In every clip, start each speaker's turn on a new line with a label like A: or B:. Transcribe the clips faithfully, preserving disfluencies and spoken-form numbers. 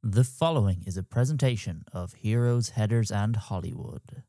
A: The following is a presentation of Heroes, Headers, and Hollywood.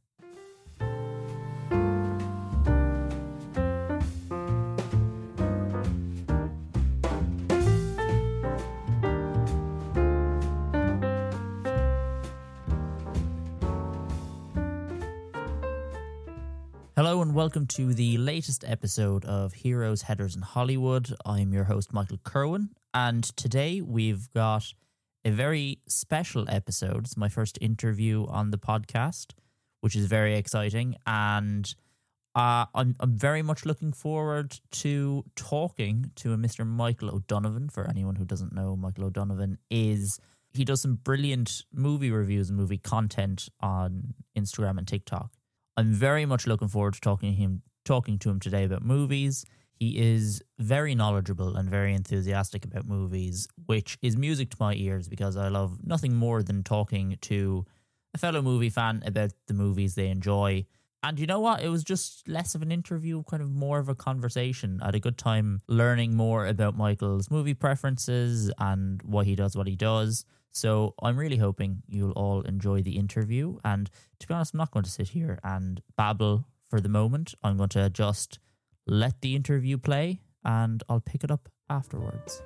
A: Hello and welcome to the latest episode of Heroes, Headers, and Hollywood. I'm your host, Michael Kerwin, and today we've got a very special episode. It's my first interview on the podcast, which is very exciting, and uh, I'm, I'm very much looking forward to talking to a Mister Michael O'Donovan. For anyone who doesn't know, Michael O'Donovan is, he does some brilliant movie reviews and movie content on Instagram and TikTok. I'm very much looking forward to talking to him, talking to him today about movies. He is very knowledgeable and very enthusiastic about movies, which is music to my ears because I love nothing more than talking to a fellow movie fan about the movies they enjoy. And you know what? It was just less of an interview, kind of more of a conversation. I had a good time learning more about Michael's movie preferences and why he does what he does. So I'm really hoping you'll all enjoy the interview. And to be honest, I'm not going to sit here and babble for the moment. I'm going to just let the interview play and I'll pick it up afterwards.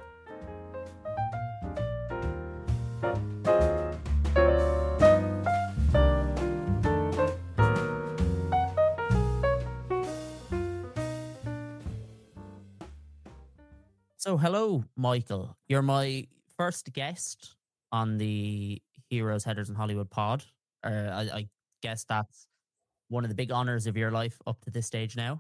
A: So hello, Michael. You're my first guest on the Heroes, Headers, and Hollywood pod. Uh, I, I guess that's one of the big honors of your life up to this stage now.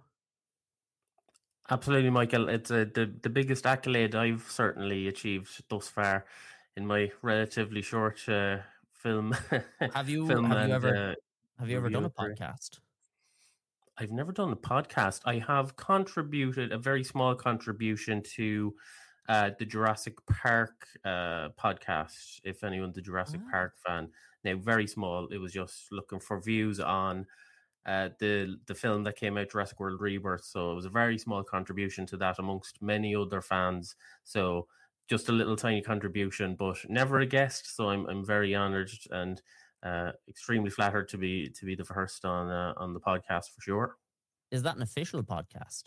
B: Absolutely, Michael. It's uh, the, the biggest accolade I've certainly achieved thus far in my relatively short uh, film.
A: Have you
B: film
A: have
B: and,
A: you ever
B: uh,
A: have you ever done a
B: career.
A: podcast?
B: I've never done a podcast. I have contributed a very small contribution to uh, the Jurassic Park uh, podcast. If anyone's a Jurassic
A: Ah.
B: Park fan, now very small. It was just looking for views on uh, the the film that came out, Jurassic World Rebirth. So it was a very small contribution to that amongst many other fans. So just a little tiny contribution, but never a guest. So I'm I'm very honoured and uh, extremely flattered to be to be the first on uh, on the podcast for sure.
A: Is that an official podcast?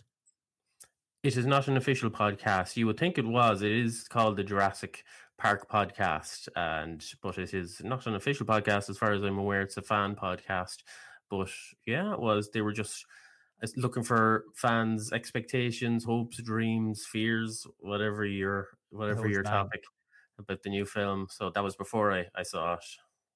B: It is not an official podcast. You would think it was. It is called the Jurassic Park podcast, and but it is not an official podcast as far as I'm aware. It's a fan podcast. But yeah, it was. They were just looking for fans' expectations, hopes, dreams, fears, whatever your whatever
A: Those
B: your
A: bad.
B: topic about the new film. So that was before I, I saw it.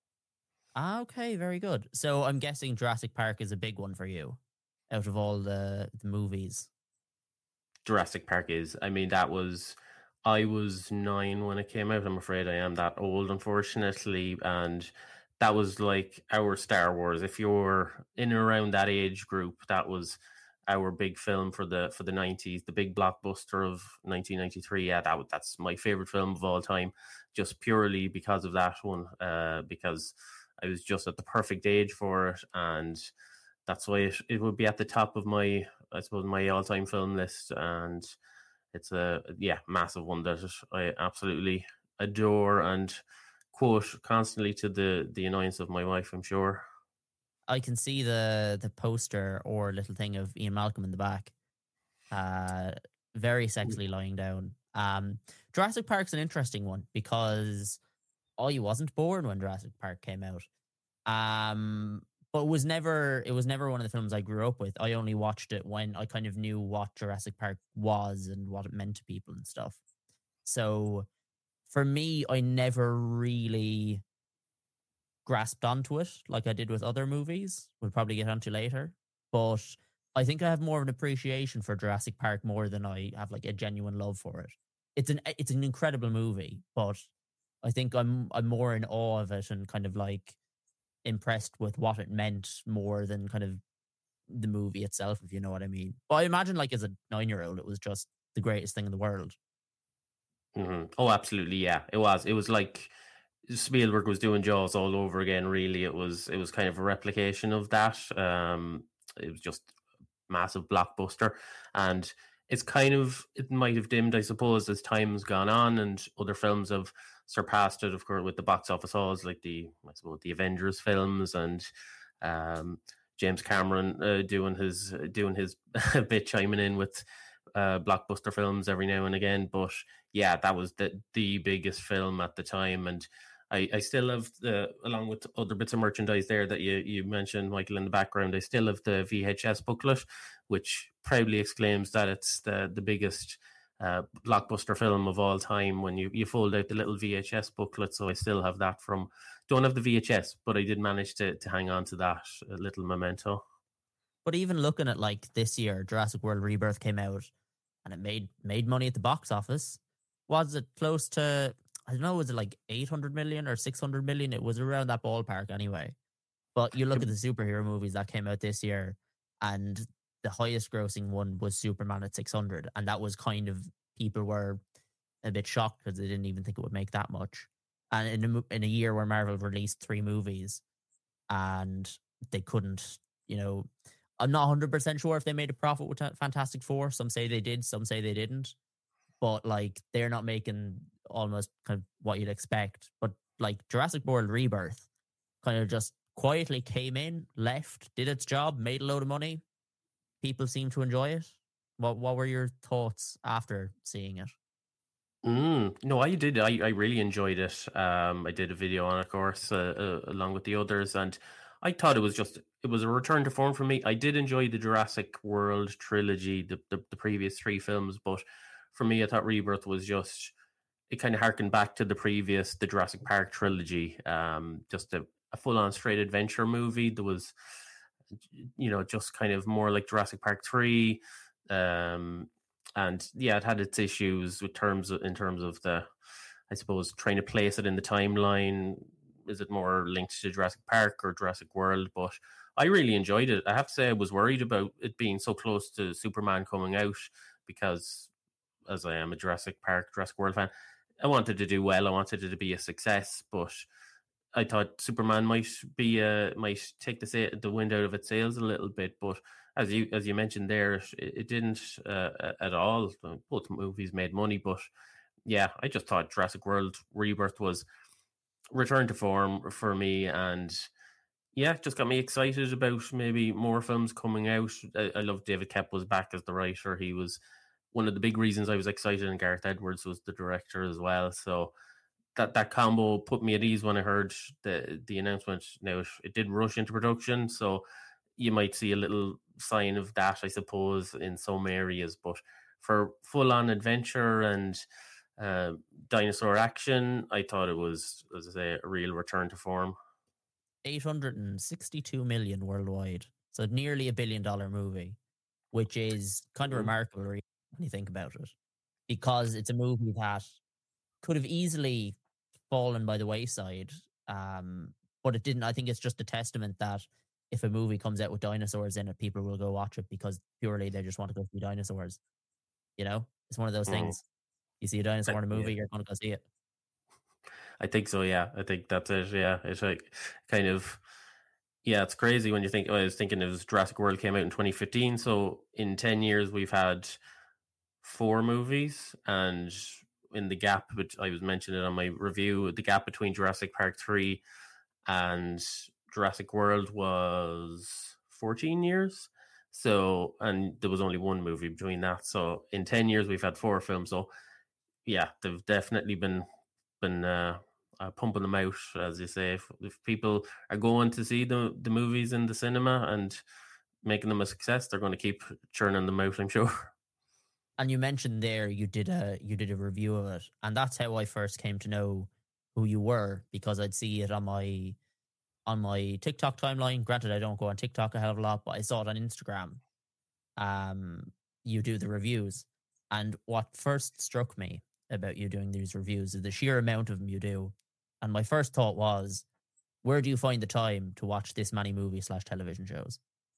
A: Ah, okay, very good. So I'm guessing Jurassic Park is a big one for you out of all the, the movies.
B: Jurassic Park is. I mean, that was. I was nine when it came out. I'm afraid I am that old, unfortunately, and that was like our Star Wars. If you're in and around that age group, that was our big film for the for the nineties, the big blockbuster of nineteen ninety-three. Yeah, that that's my favorite film of all time, just purely because of that one. Uh, because I was just at the perfect age for it, and that's why it, it would be at the top of my, I suppose, my all-time film list. And it's a yeah massive one that I absolutely adore and quote constantly to the the annoyance of my wife, I'm sure.
A: I can see the the poster or little thing of Ian Malcolm in the back. Uh, very sexily lying down. Um, Jurassic Park's an interesting one because I wasn't born when Jurassic Park came out. Um, but it was never it was never one of the films I grew up with. I only watched it when I kind of knew what Jurassic Park was and what it meant to people and stuff. So for me, I never really grasped onto it like I did with other movies. We'll probably get onto later. But I think I have more of an appreciation for Jurassic Park more than I have like a genuine love for it. It's an it's an incredible movie, but I think I'm I'm more in awe of it and kind of like impressed with what it meant more than kind of the movie itself, if you know what I mean. But I imagine like as a nine-year-old, it was just the greatest thing in the world.
B: Mm-hmm. Oh, absolutely, yeah. It was. It was like Spielberg was doing Jaws all over again. Really, it was. It was kind of a replication of that. Um, it was just a massive blockbuster, and it's kind of it might have dimmed, I suppose, as time's gone on and other films have surpassed it, of course, with the box office hauls like the I suppose the Avengers films and um, James Cameron uh, doing his doing his bit, chiming in with uh, blockbuster films every now and again. But yeah, that was the the biggest film at the time, and I, I still have the, along with other bits of merchandise there that you, you mentioned, Michael, in the background, I still have the V H S booklet, which proudly exclaims that it's the, the biggest uh, blockbuster film of all time when you, you fold out the little V H S booklet. So I still have that from, don't have the V H S, but I did manage to, to hang on to that little memento.
A: But even looking at like this year, Jurassic World Rebirth came out and it made, made money at the box office. Was it close to... I don't know, was it like eight hundred million or six hundred million? It was around that ballpark anyway. But you look at the superhero movies that came out this year, and the highest grossing one was Superman at six hundred. And that was kind of, people were a bit shocked because they didn't even think it would make that much. And in a, in a year where Marvel released three movies and they couldn't, you know, I'm not one hundred percent sure if they made a profit with Fantastic Four. Some say they did, some say they didn't. But like, they're not making almost kind of what you'd expect. But like Jurassic World Rebirth kind of just quietly came in, left, did its job, made a load of money. People seem to enjoy it. What what were your thoughts after seeing it?
B: Mm, no, I did. I, I really enjoyed it. Um, I did a video on it, of course, uh, uh, along with the others, and I thought it was just it was a return to form for me. I did enjoy the Jurassic World trilogy, the the, the previous three films, but for me, I thought Rebirth was just, it kind of harkened back to the previous, the Jurassic Park trilogy. Um, just a, a full-on straight adventure movie. There was, you know, just kind of more like Jurassic Park three. Um, and yeah, it had its issues with terms of, in terms of the, I suppose, trying to place it in the timeline. Is it more linked to Jurassic Park or Jurassic World? But I really enjoyed it. I have to say, I was worried about it being so close to Superman coming out because, as I am a Jurassic Park, Jurassic World fan, I wanted to do well. I wanted it to be a success, but I thought Superman might be a, might take the sa- the wind out of its sails a little bit. But as you as you mentioned there, it, it didn't uh, at all. Both movies made money, but yeah, I just thought Jurassic World Rebirth was return to form for me, and yeah, just got me excited about maybe more films coming out. I, I love David Koepp was back as the writer. He was one of the big reasons I was excited, and Gareth Edwards was the director as well. So that, that combo put me at ease when I heard the the announcement. Now, it, it did rush into production, so you might see a little sign of that, I suppose, in some areas. But for full-on adventure and uh, dinosaur action, I thought it was, as I say, a real return to form.
A: eight hundred sixty-two million worldwide. So nearly a billion dollar movie, which is kind of mm. remarkable when you think about it, because it's a movie that could have easily fallen by the wayside. Um, but it didn't. I think it's just a testament that if a movie comes out with dinosaurs in it, people will go watch it because purely they just want to go see dinosaurs. You know, it's one of those mm. things. You see a dinosaur in a movie, yeah. You're going to go see it.
B: I think so, yeah. I think that's it, yeah. It's like kind of, yeah, it's crazy when you think, oh, I was thinking it was Jurassic World came out in twenty fifteen. So in ten years, we've had four movies. And in the gap, which I was mentioning on my review, the gap between Jurassic Park three and Jurassic World was fourteen years. So, and there was only one movie between that. So in ten years, we've had four films. So yeah, they've definitely been, been, uh, Uh, pumping them out, as you say. If, if people are going to see the the movies in the cinema and making them a success, they're going to keep churning them out, I'm sure.
A: And you mentioned there you did a you did a review of it, and that's how I first came to know who you were, because I'd see it on my on my TikTok timeline. Granted, I don't go on TikTok a hell of a lot, but I saw it on Instagram. Um, you do the reviews, and what first struck me about you doing these reviews is the sheer amount of them you do. And my first thought was, where do you find the time to watch this many movie slash television shows?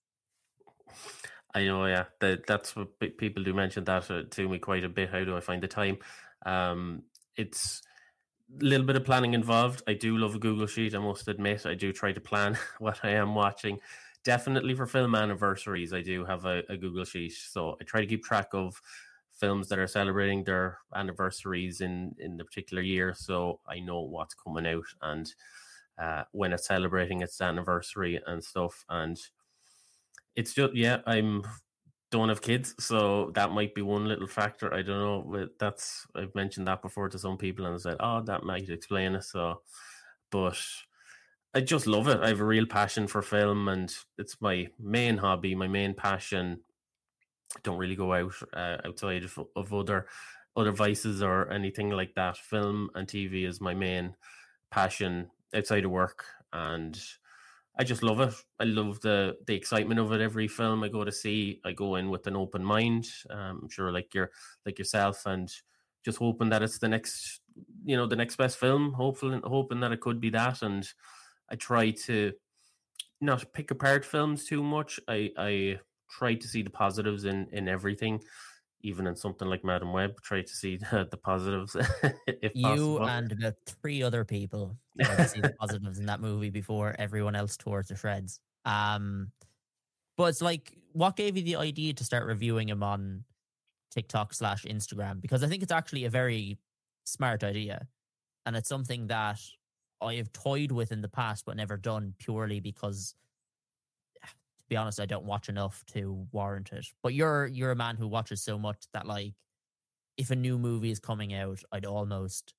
B: I know, yeah. That, that's what people do mention that to me quite a bit. How do I find the time? Um, it's a little bit of planning involved. I do love a Google Sheet, I must admit. I do try to plan what I am watching. Definitely for film anniversaries, I do have a, a Google Sheet. So I try to keep track of films that are celebrating their anniversaries in in the particular year, so I know what's coming out and uh, when it's celebrating its anniversary and stuff. And it's just, yeah, I'm don't have kids, so that might be one little factor. I don't know, but that's, I've mentioned that before to some people and said, oh, that might explain it. So, but I just love it. I have a real passion for film, and it's my main hobby, my main passion. I don't really go out uh, outside of, of other other vices or anything like that. Film and T V is my main passion outside of work, and I just love it. I love the the excitement of it. Every film I go to see, I go in with an open mind. Um, I'm sure, like you're like yourself, and just hoping that it's the next, you know, the next best film. Hopefully, hoping that it could be that. And I try to not pick apart films too much. I I try to see the positives in in everything. Even in something like Madam Web, try to see the, the positives if
A: You
B: possible.
A: and about three other people tried to see the positives in that movie before everyone else tore it to shreds. Um, but it's like, what gave you the idea to start reviewing him on TikTok slash Instagram? Because I think it's actually a very smart idea, and it's something that I have toyed with in the past but never done, purely because, to be honest, I don't watch enough to warrant it. But you're you're a man who watches so much that, like, if a new movie is coming out, I'd almost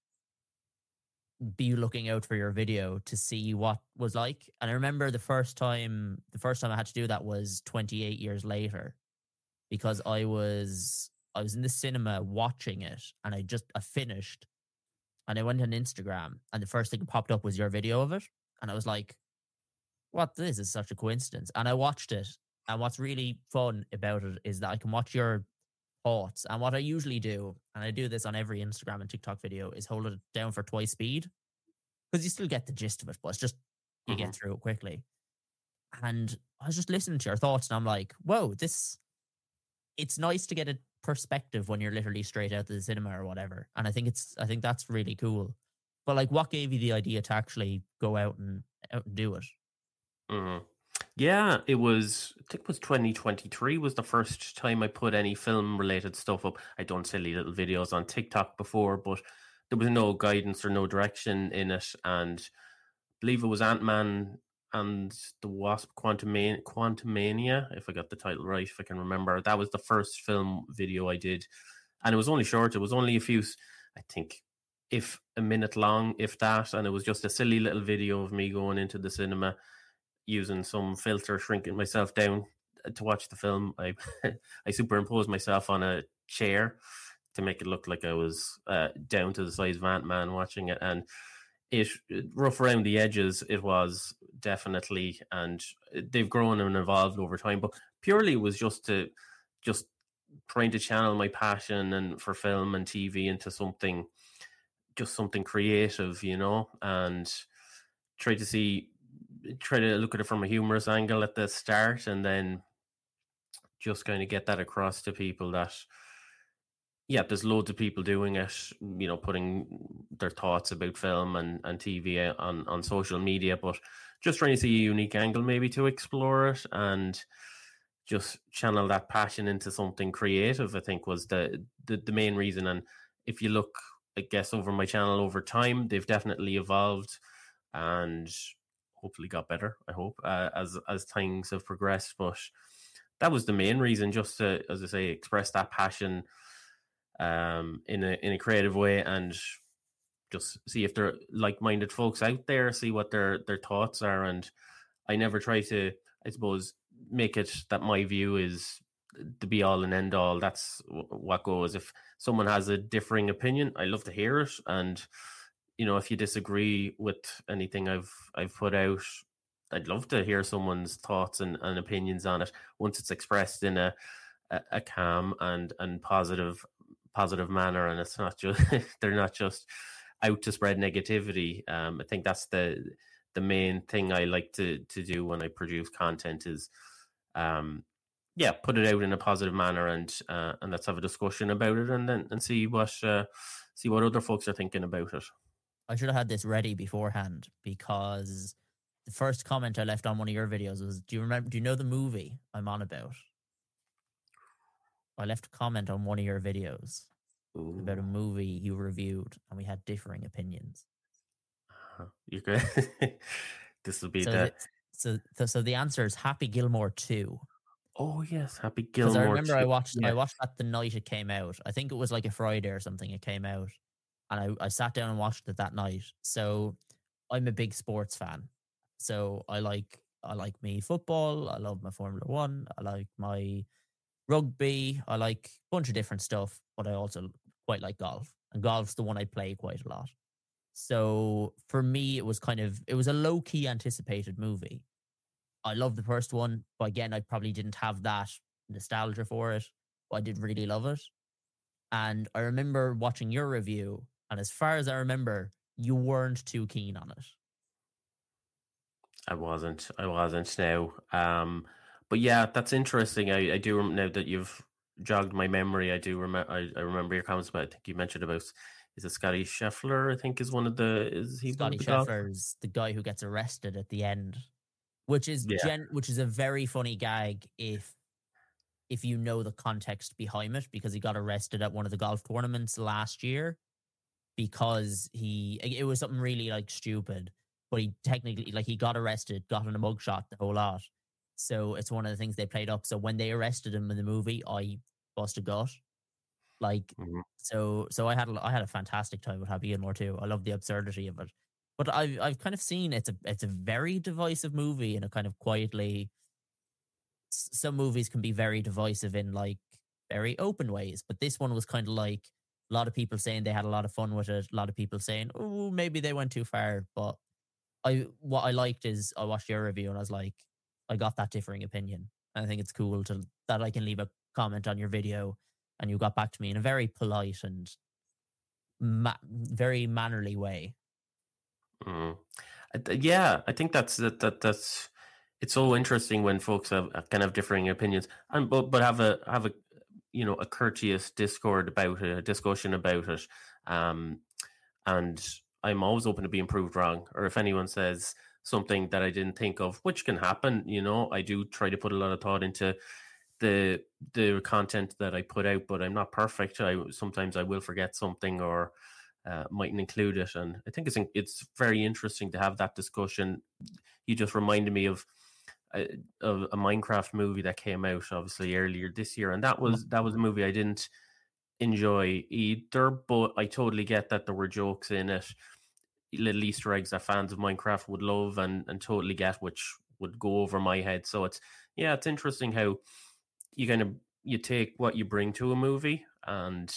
A: be looking out for your video to see what was like. And I remember the first time the first time I had to do that was twenty-eight years later, because I was I was in the cinema watching it, and I just I finished, and I went on Instagram, and the first thing that popped up was your video of it, and I was like, what, this is such a coincidence. And I watched it, and what's really fun about it is that I can watch your thoughts. And what I usually do, and I do this on every Instagram and TikTok video, is hold it down for twice speed, because you still get the gist of it, but it's just you mm-hmm. get through it quickly. And I was just listening to your thoughts, and I'm like, whoa, this, it's nice to get a perspective when you're literally straight out of the cinema or whatever. And I think it's I think that's really cool. But like, what gave you the idea to actually go out and out and do it?
B: Mm-hmm. Yeah, it was, I think it was twenty twenty-three was the first time I put any film related stuff up. I'd done silly little videos on TikTok before, but there was no guidance or no direction in it. And I believe it was Ant-Man and the Wasp, Quantumania, Quantumania, if I got the title right, if I can remember. That was the first film video I did. And it was only short. It was only a few, I think, if a minute long, if that. And it was just a silly little video of me going into the cinema, using some filter, shrinking myself down to watch the film. I I superimposed myself on a chair to make it look like I was uh, down to the size of Ant-Man watching it. And it, rough around the edges, it was definitely, and they've grown and evolved over time. But purely it was just to, just trying to channel my passion and for film and T V into something, just something creative, you know, and try to see, try to look at it from a humorous angle at the start, and then just kind of get that across to people that, yeah, there's loads of people doing it, you know, putting their thoughts about film and, and T V on, on social media, but just trying to see a unique angle maybe to explore it and just channel that passion into something creative, I think was the, the, the main reason. And if you look, I guess, over my channel over time, they've definitely evolved and hopefully got better, I hope, uh, as as things have progressed. But that was the main reason, just to, as I say, express that passion um, in a in a creative way, and just see if there are like-minded folks out there, see what their their thoughts are. And I never try to, I suppose, make it that my view is the be all and end all. That's what goes. If someone has a differing opinion, I love to hear it. And you know, if you disagree with anything I've I've put out, I'd love to hear someone's thoughts and, and opinions on it once it's expressed in a a, a calm and and positive positive manner, and it's not just they're not just out to spread negativity. Um, I think that's the the main thing I like to to do when I produce content is, um, yeah, put it out in a positive manner, and uh, and let's have a discussion about it, and then and see what uh, see what other folks are thinking about it.
A: I should have had this ready beforehand, because the first comment I left on one of your videos was, do you remember, do you know the movie I'm on about? I left a comment on one of your videos
B: Ooh.
A: about a movie you reviewed, and we had differing opinions.
B: Uh, you good? This will be
A: So,
B: the.
A: the, so, the, so the answer is Happy Gilmore two.
B: Oh yes, Happy
A: Because I
B: Gilmore
A: remember I
B: too.
A: watched I
B: Yeah.
A: watched that the night it came out. I think it was like a Friday or something. It came out, and I, I sat down and watched it that night. So I'm a big sports fan. So I like I like me football. I love my Formula One. I like my rugby. I like a bunch of different stuff, but I also quite like golf. And golf's the one I play quite a lot. So for me, it was kind of it was a low key anticipated movie. I love the first one, but again, I probably didn't have that nostalgia for it. But I did really love it. And I remember watching your review, and as far as I remember, you weren't too keen on it.
B: I wasn't. I wasn't now. Um, but yeah, that's interesting. I, I do rem- now that you've jogged my memory. I do remember. I, I remember your comments about. I think you mentioned about is it Scotty Scheffler? I think is one of the is he one
A: Scotty
B: of the golf?
A: Scheffler's the guy who gets arrested at the end, which is
B: Yeah.
A: gen, which is a very funny gag if if you know the context behind it, because he got arrested at one of the golf tournaments last year because he it was something really like stupid, but he technically like he got arrested, got in a mugshot, the whole lot. So it's one of the things they played up. So when they arrested him in the movie, I bust a gut. Like
B: Mhm.
A: so, so I had a, I had a fantastic time with Happy Gilmore too. I love the absurdity of it, but I've I've kind of seen it's a it's a very divisive movie, and a kind of quietly. s- Some movies can be very divisive in like very open ways, but this one was kind of like a lot of people saying they had a lot of fun with it. A lot of people saying, "Oh, maybe they went too far." But I what I liked is I watched your review and I was like, I got that differing opinion. And I think it's cool to that I can leave a comment on your video, and you got back to me in a very polite and ma- very mannerly way.
B: Mm. I th- Yeah, I think that's that, that that's it's so interesting when folks have uh, kind of differing opinions and but but have a have a you know a courteous discord about it, a discussion about it. Um, and I'm always open to being proved wrong, or if anyone says something that I didn't think of, which can happen. You know, I do try to put a lot of thought into the the content that I put out, but I'm not perfect. I sometimes I will forget something or uh, mightn't include it, and I think it's it's very interesting to have that discussion. You just reminded me of a, of a Minecraft movie that came out obviously earlier this year, and that was that was a movie I didn't enjoy either, but I totally get that there were jokes in it, little Easter eggs that fans of Minecraft would love and and totally get, which would go over my head. So it's yeah, it's interesting how you kind of you take what you bring to a movie, and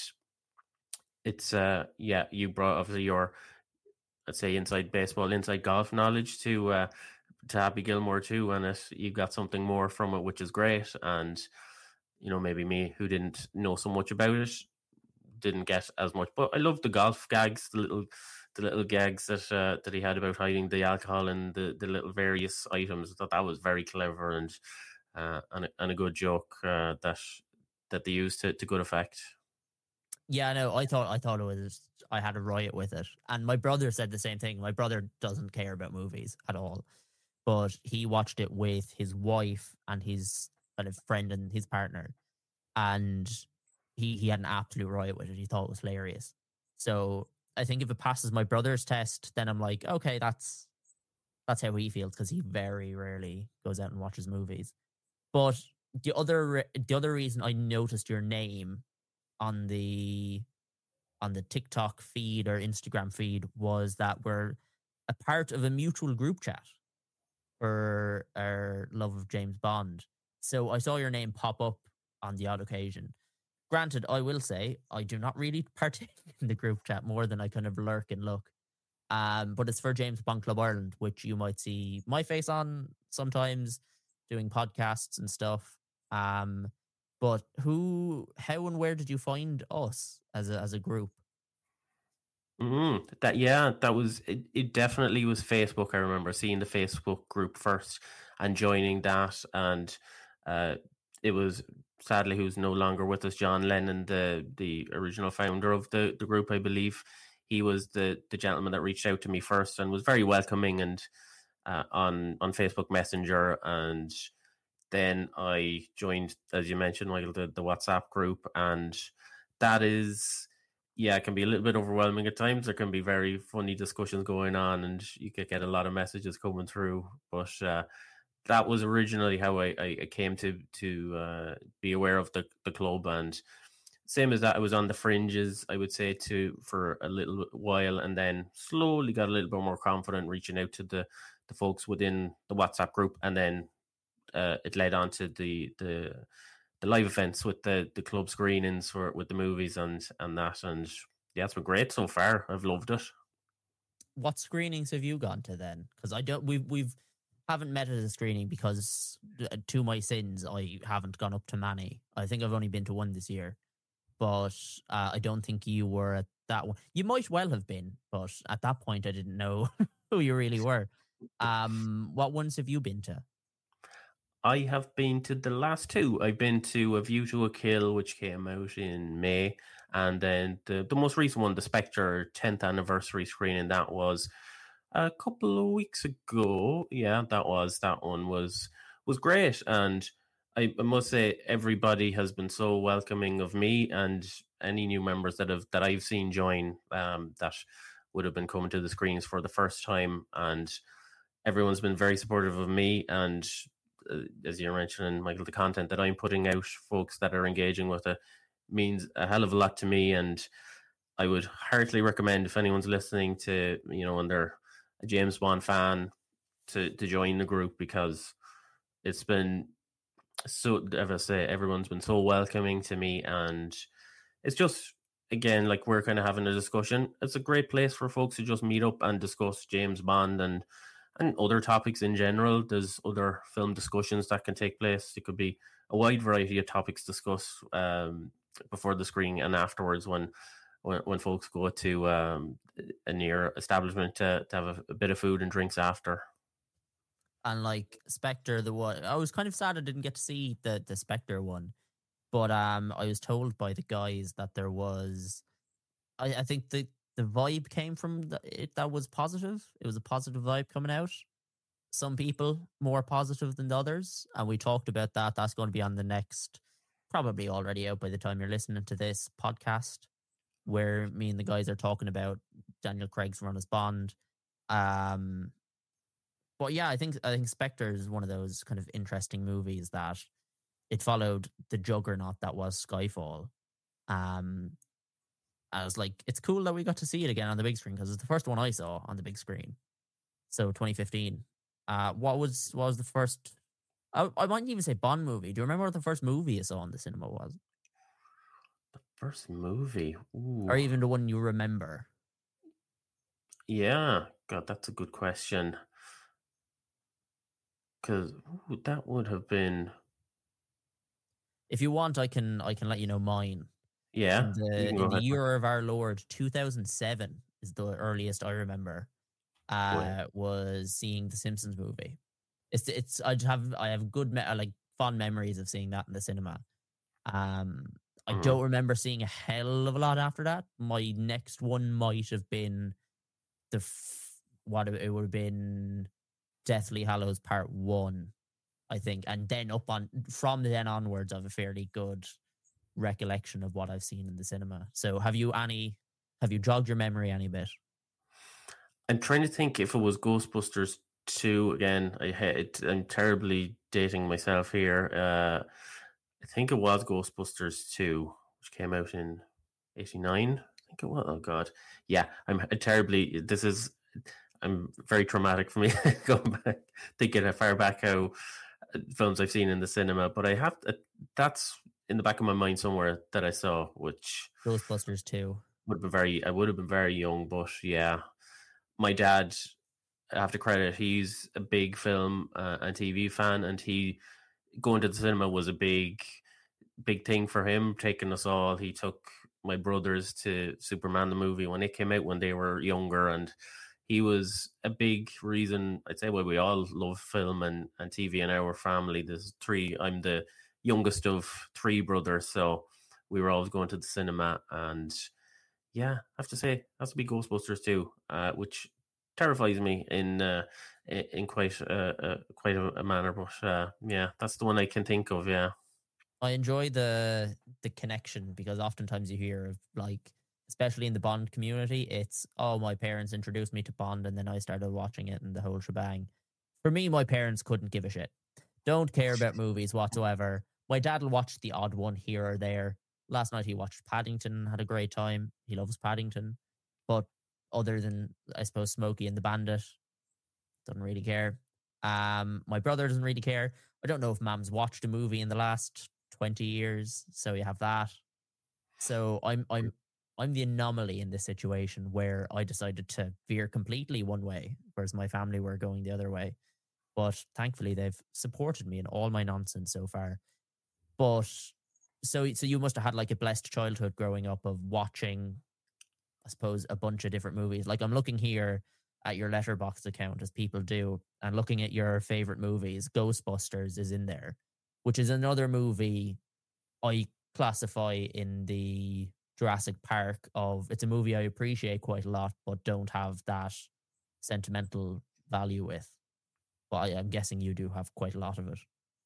B: it's uh yeah, you brought obviously your let's say inside baseball, inside golf knowledge to uh to Happy Gilmore too, and it you got something more from it, which is great. And you know, maybe me who didn't know so much about it didn't get as much. But I love the golf gags, the little the little gags that uh, that he had about hiding the alcohol and the, the little various items. I thought that was very clever and uh, and, a, and a good joke uh, that that they used to, to good effect.
A: Yeah, no, I thought I thought it was I had a riot with it, and my brother said the same thing. My brother doesn't care about movies at all, but he watched it with his wife and his kind of friend and his partner, and he he had an absolute riot with it. He thought it was hilarious. So I think if it passes my brother's test, then I'm like, okay, that's that's how he feels, because he very rarely goes out and watches movies. But the other re- the other reason I noticed your name on the on the TikTok feed or Instagram feed was that we're a part of a mutual group chat for our love of James Bond. So I saw your name pop up on the odd occasion. Granted, I will say I do not really partake in the group chat more than I kind of lurk and look. Um, but it's for James Bond Club Ireland, which you might see my face on sometimes, doing podcasts and stuff. Um, but who, how, and where did you find us as a as a group?
B: Mm, that yeah, that was it, it. Definitely was Facebook. I remember seeing the Facebook group first and joining that, and uh, it was sadly who's no longer with us, John Lennon, the the original founder of the the group. I believe he was the the gentleman that reached out to me first and was very welcoming and uh, on on Facebook Messenger, and then I joined, as you mentioned, Michael, the, the WhatsApp group, and that is, yeah, it can be a little bit overwhelming at times. There can be very funny discussions going on, and you could get a lot of messages coming through. But uh, that was originally how I, I came to to uh, be aware of the, the club. And same as that, I was on the fringes, I would say, to for a little while, and then slowly got a little bit more confident reaching out to the, the folks within the WhatsApp group, and then uh, it led on to the the the live events with the the club screenings for with the movies and and that. And yeah, it's been great so far. I've loved it.
A: What screenings have you gone to then? Because I don't, we've we've haven't met at a screening because, to my sins, I haven't gone up to many. I think I've only been to one this year, but uh, I don't think you were at that one. You might well have been, but at that point I didn't know who you really were. Um, what ones have you been to?
B: I have been to the last two. I've been to A View to a Kill, which came out in May, and then the, the most recent one, the Spectre tenth anniversary screening, that was a couple of weeks ago. Yeah, that was that one was was great, and I, I must say everybody has been so welcoming of me and any new members that have that I've seen join um, that would have been coming to the screens for the first time, and everyone's been very supportive of me. And uh, as you're mentioning, Michael, the content that I'm putting out, folks that are engaging with it, means a hell of a lot to me. And I would heartily recommend, if anyone's listening to, you know, and they're a James Bond fan, to to join the group, because it's been so, as I say, everyone's been so welcoming to me, and it's just, again, like we're kind of having a discussion. It's a great place for folks to just meet up and discuss James Bond and and other topics in general. There's other film discussions that can take place. It could be a wide variety of topics discussed um, before the screening and afterwards when when, when folks go to um, a near establishment to, to have a, a bit of food and drinks after.
A: And like Spectre, the one, I was kind of sad I didn't get to see the the Spectre one, but um, I was told by the guys that there was, I, I think the the vibe came from the, it that was positive. It was a positive vibe coming out. Some people more positive than the others, and we talked about that. That's going to be on the next, probably already out by the time you're listening to this podcast, where me and the guys are talking about Daniel Craig's run as Bond. Um, but yeah, I think I think Spectre is one of those kind of interesting movies that it followed the juggernaut that was Skyfall. Um, I was like, it's cool that we got to see it again on the big screen, because it's the first one I saw on the big screen. So twenty fifteen. Uh, what was what was the first? I, I might even say Bond movie. Do you remember what the first movie you saw in the cinema was?
B: The first movie, Ooh.
A: Or even the one you remember?
B: Yeah, God, that's a good question. Because that would have been.
A: If you want, I can I can let you know mine.
B: Yeah,
A: in the, in the year of our Lord, two thousand seven is the earliest I remember. Uh, was seeing the Simpsons movie. It's it's I have I have good me- like fond memories of seeing that in the cinema. Um, I mm. don't remember seeing a hell of a lot after that. My next one might have been the f- what it would have been, Deathly Hallows Part One, I think, and then up on from then onwards, I have a fairly good recollection of what I've seen in the cinema. So, have you any? Have you jogged your memory any bit?
B: I'm trying to think if it was Ghostbusters two again. I hate, I'm terribly dating myself here. Uh, I think it was Ghostbusters two, which came out in eighty-nine. I think it was. Oh God, yeah. I'm terribly. This is. I'm very traumatic for me going back, thinking how far back how films I've seen in the cinema. But I have that's in the back of my mind somewhere that I saw, which
A: Ghostbusters two
B: would have been very. I would have been very young, but yeah. My dad, I have to credit, he's a big film uh, and T V fan, and he going to the cinema was a big, big thing for him. Taking us all, he took my brothers to Superman the movie when it came out when they were younger, and he was a big reason, I'd say, why we all love film and, and T V in our family. There's three. I'm the youngest of three brothers, so we were always going to the cinema. And yeah, I have to say, it has to be Ghostbusters too, uh, which terrifies me in uh, in quite a, a quite a, a manner. But uh, yeah, that's the one I can think of. Yeah.
A: I enjoy the the connection because oftentimes you hear of like, especially in the Bond community, it's oh my parents introduced me to Bond and then I started watching it and the whole shebang. For me, my parents couldn't give a shit. Don't care about movies whatsoever. My dad will watch the odd one here or there. Last night he watched Paddington, had a great time. He loves Paddington, but other than I suppose Smokey and the Bandit, doesn't really care. Um, my brother doesn't really care. I don't know if Mam's watched a movie in the last twenty years, so you have that. So I'm I'm I'm the anomaly in this situation where I decided to veer completely one way, whereas my family were going the other way. But thankfully, they've supported me in all my nonsense so far. But so so you must have had like a blessed childhood growing up of watching, I suppose, a bunch of different movies. Like I'm looking here at your Letterboxd account, as people do, and looking at your favorite movies. Ghostbusters is in there, which is another movie I classify in the Jurassic Park of, it's a movie I appreciate quite a lot, but don't have that sentimental value with. But I, I'm guessing you do have quite a lot of it.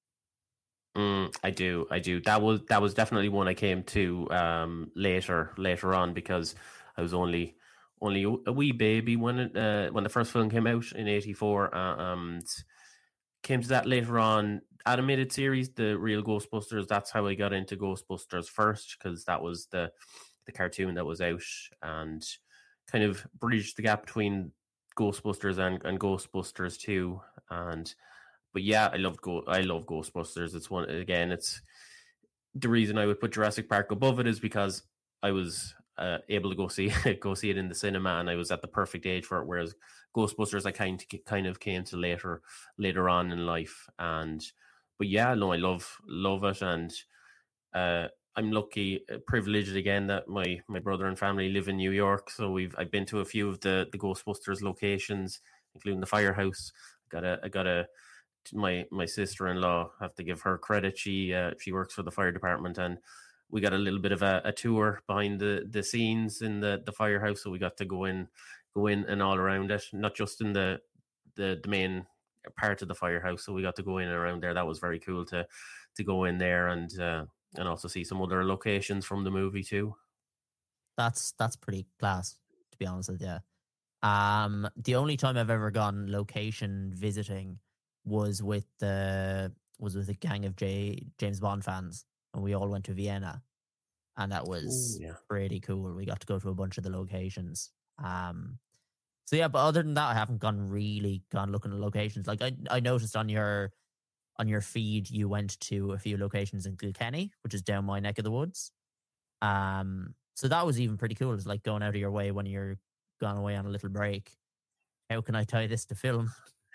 B: Mm, I do, I do. That was that was definitely one I came to um, later later on because I was only only a wee baby when it uh, when the first film came out in eighty-four, uh, and came to that later on. Animated series, the real Ghostbusters. That's how I got into Ghostbusters first, because that was the the cartoon that was out and kind of bridged the gap between Ghostbusters and, and Ghostbusters two. And but yeah, I loved Go I love Ghostbusters. It's one again. It's the reason I would put Jurassic Park above it is because I was uh, able to go see go see it in the cinema, and I was at the perfect age for it. Whereas Ghostbusters, I kind of, kind of came to later later on in life. And but yeah, no, I love love it, and uh, I'm lucky, uh, privileged again that my my brother and family live in New York. So we've I've been to a few of the the Ghostbusters locations, including the firehouse. I got a I got a my my sister-in-law, have to give her credit. She uh, she works for the fire department, and we got a little bit of a, a tour behind the the scenes in the the firehouse. So we got to go in go in and all around it, not just in the the, the main part of the firehouse. So we got to go in and around there. That was very cool to to go in there and uh, and also see some other locations from the movie too.
A: That's that's pretty class, to be honest with you. Um, the only time I've ever gone location visiting was with the was with a gang of J, James Bond fans, and we all went to Vienna, and that was
B: Ooh, yeah.
A: pretty cool. We got to go to a bunch of the locations. Um, so yeah, but other than that, I haven't gone really gone looking at locations. Like I, I noticed on your on your feed, you went to a few locations in Kilkenny, which is down my neck of the woods. Um, so that was even pretty cool. It's like going out of your way when you're gone away on a little break. How can I tie this to film?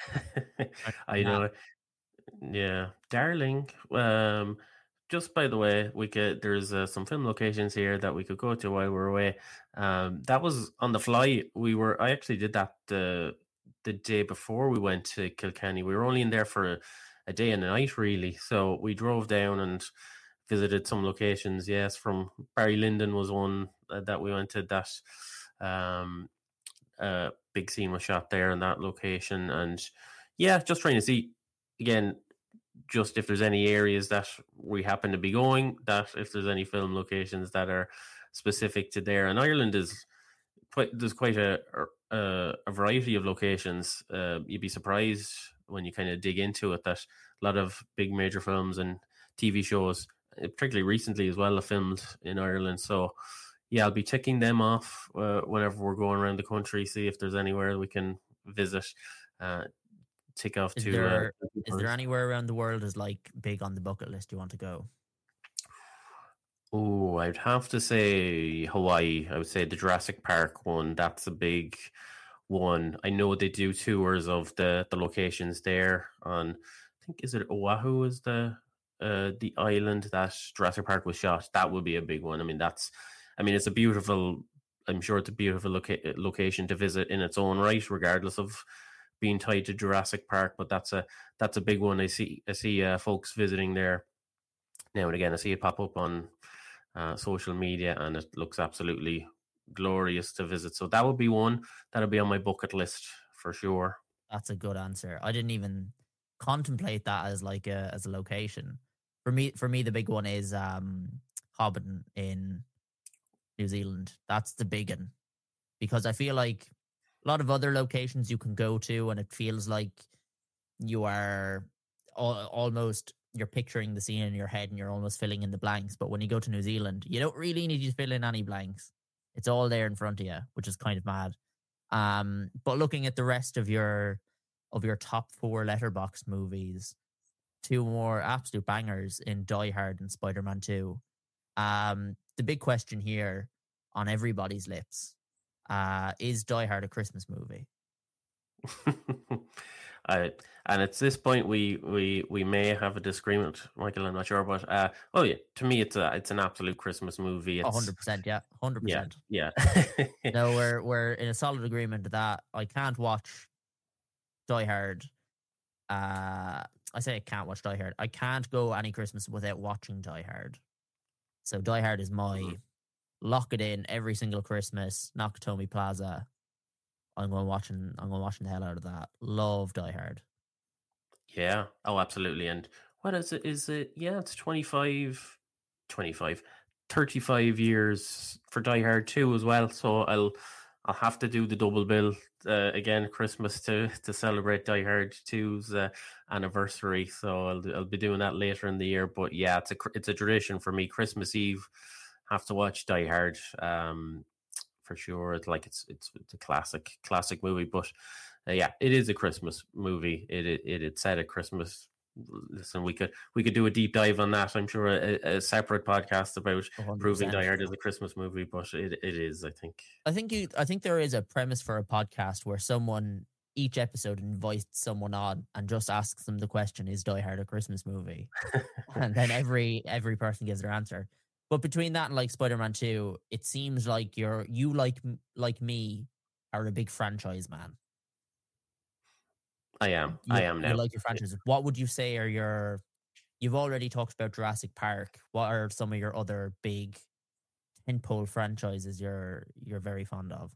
B: I know. Yeah, Darling. Um, just by the way, we could. There's uh, some film locations here that we could go to while we're away. Um, that was on the fly. We were. I actually did that the the day before we went to Kilkenny. We were only in there for a, a day and a night, really. So we drove down and visited some locations. Yes, from Barrylinden was one uh, that we went to. That um, uh, big scene was shot there in that location, and yeah, just trying to see again. Just if there's any areas that we happen to be going, that if there's any film locations that are specific to there. And Ireland is quite, there's quite a a, a variety of locations. Uh, you'd be surprised when you kind of dig into it that a lot of big major films and T V shows, particularly recently as well, are filmed in Ireland. So yeah, I'll be ticking them off uh, whenever we're going around the country, see if there's anywhere we can visit. Uh, tick off
A: is
B: to
A: there
B: uh,
A: is there anywhere around the world is like big on the bucket list you want to go?
B: Oh, I'd have to say Hawaii. I would say the Jurassic Park one. That's a big one. I know they do tours of the the locations there. On I think is it Oahu is the uh the island that Jurassic Park was shot. That would be a big one. I mean, that's I mean it's a beautiful. I'm sure it's a beautiful loca- location to visit in its own right, regardless of being tied to Jurassic Park, but that's a that's a big one. I see I see uh, folks visiting there now and again. I see it pop up on uh, social media, and it looks absolutely glorious to visit. So that would be one that'll be on my bucket list for sure.
A: That's a good answer. I didn't even contemplate that as like a as a location. For me, for me, the big one is um Hobbiton in New Zealand. That's the big one because I feel like a lot of other locations you can go to, and it feels like you are al- almost you're picturing the scene in your head, and you're almost filling in the blanks. But when you go to New Zealand, you don't really need to fill in any blanks. It's all there in front of you, which is kind of mad. Um, but looking at the rest of your of your top four letterbox movies, two more absolute bangers in Die Hard and Spider-Man two. Um, the big question here on everybody's lips, uh, is Die Hard a Christmas movie?
B: I, and at this point, we, we we may have a disagreement, Michael. I'm not sure, but uh, oh yeah, to me, it's a it's an absolute Christmas movie.
A: A
B: It's
A: hundred percent, yeah, hundred
B: yeah,
A: percent.
B: yeah.
A: No, we're we're in a solid agreement to that. I can't watch Die Hard. Uh, I say I can't watch Die Hard. I can't go any Christmas without watching Die Hard. So Die Hard is my
B: Mhm.
A: lock it in every single Christmas. Nakatomi Plaza. I'm going watching. I'm going watching the hell out of that. Love Die Hard.
B: Yeah. Oh, absolutely. And what is it? Is it? Yeah, it's twenty-five, twenty-five, thirty-five years for Die Hard two as well. So I'll I'll have to do the double bill uh, again, Christmas to to celebrate Die Hard two's uh, anniversary. So I'll I'll be doing that later in the year. But yeah, it's a cr- it's a tradition for me. Christmas Eve, have to watch Die Hard. Um, for sure. It's like it's it's it's a classic classic movie, but uh, yeah, it is a Christmas movie. It it it it's set at Christmas. Listen, we could we could do a deep dive on that. I'm sure a, a separate podcast about proving Die Hard as a Christmas movie, but it it is. I think.
A: I think you. I think there is a premise for a podcast where someone each episode invites someone on and just asks them the question: is Die Hard a Christmas movie? And then every every person gives their answer. But between that and like Spider-Man two, it seems like you're you like like me are a big franchise man.
B: I am.
A: You,
B: I am
A: you
B: now.
A: like your franchises. What would you say are your? You've already talked about Jurassic Park. What are some of your other big tentpole franchises you're you're very fond of?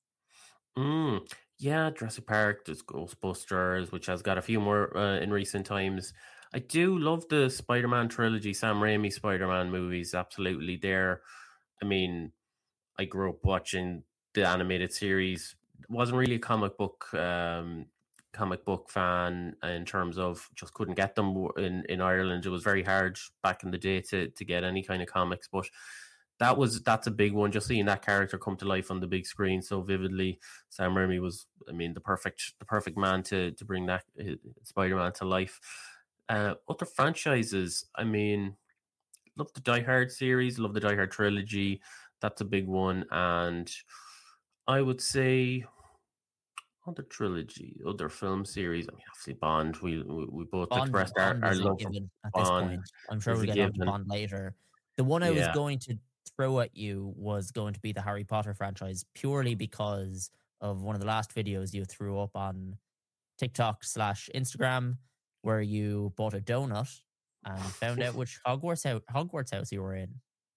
B: Mm, yeah, Jurassic Park. There's Ghostbusters, which has got a few more uh, in recent times. I do love the Spider-Man trilogy, Sam Raimi Spider-Man movies. Absolutely, there. I mean, I grew up watching the animated series. Wasn't really a comic book um, comic book fan in terms of just couldn't get them in, in Ireland. It was very hard back in the day to to get any kind of comics, but that was that's a big one. Just seeing that character come to life on the big screen so vividly. Sam Raimi was, I mean, the perfect the perfect man to to bring that uh, Spider-Man to life. Uh, other franchises, I mean, love the Die Hard series, love the Die Hard trilogy. That's a big one. And I would say other trilogy, other film series. I mean, obviously Bond. We we, we both
A: Bond,
B: expressed our,
A: Bond
B: our
A: is a
B: love for
A: given at this
B: Bond
A: point. I'm sure
B: is
A: we'll
B: a
A: get on to
B: given.
A: Bond later. The one I was
B: Yeah.
A: going to throw at you was going to be the Harry Potter franchise, purely because of one of the last videos you threw up on TikTok slash Instagram, where you bought a donut and found out which Hogwarts house, Hogwarts house you were in.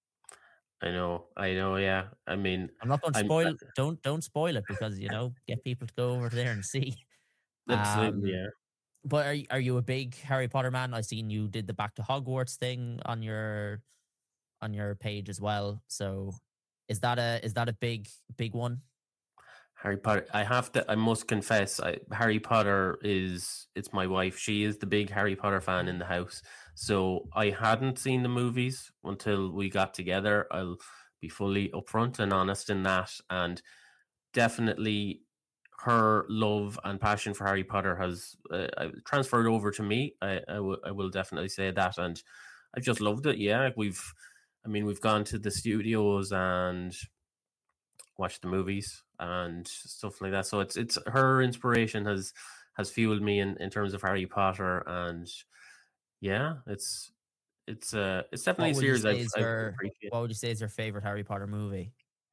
B: I know, I know. Yeah, I mean,
A: I'm not going to
B: I'm
A: spoil. Don't don't spoil it because you know get people to go over there and see.
B: absolutely,
A: Um,
B: yeah.
A: But are you, are you a big Harry Potter man? I seen you did the Back to Hogwarts thing on your on your page as well. So is that a is that a big big one?
B: Harry Potter. I have to. I must confess. I, Harry Potter is. It's my wife. She is the big Harry Potter fan in the house. So I hadn't seen the movies until we got together. I'll be fully upfront and honest in that. And definitely, her love and passion for Harry Potter has uh, transferred over to me. I, I, w- I will definitely say that, and I've just loved it. Yeah, we've. I mean, we've gone to the studios and watch the movies and stuff like that. So it's it's her inspiration has has fueled me in, in terms of Harry Potter, and yeah, it's it's uh it's definitely a
A: What would you
B: series
A: say
B: I've,
A: is
B: I've
A: your
B: appreciated.
A: what would you say is your favorite Harry Potter movie?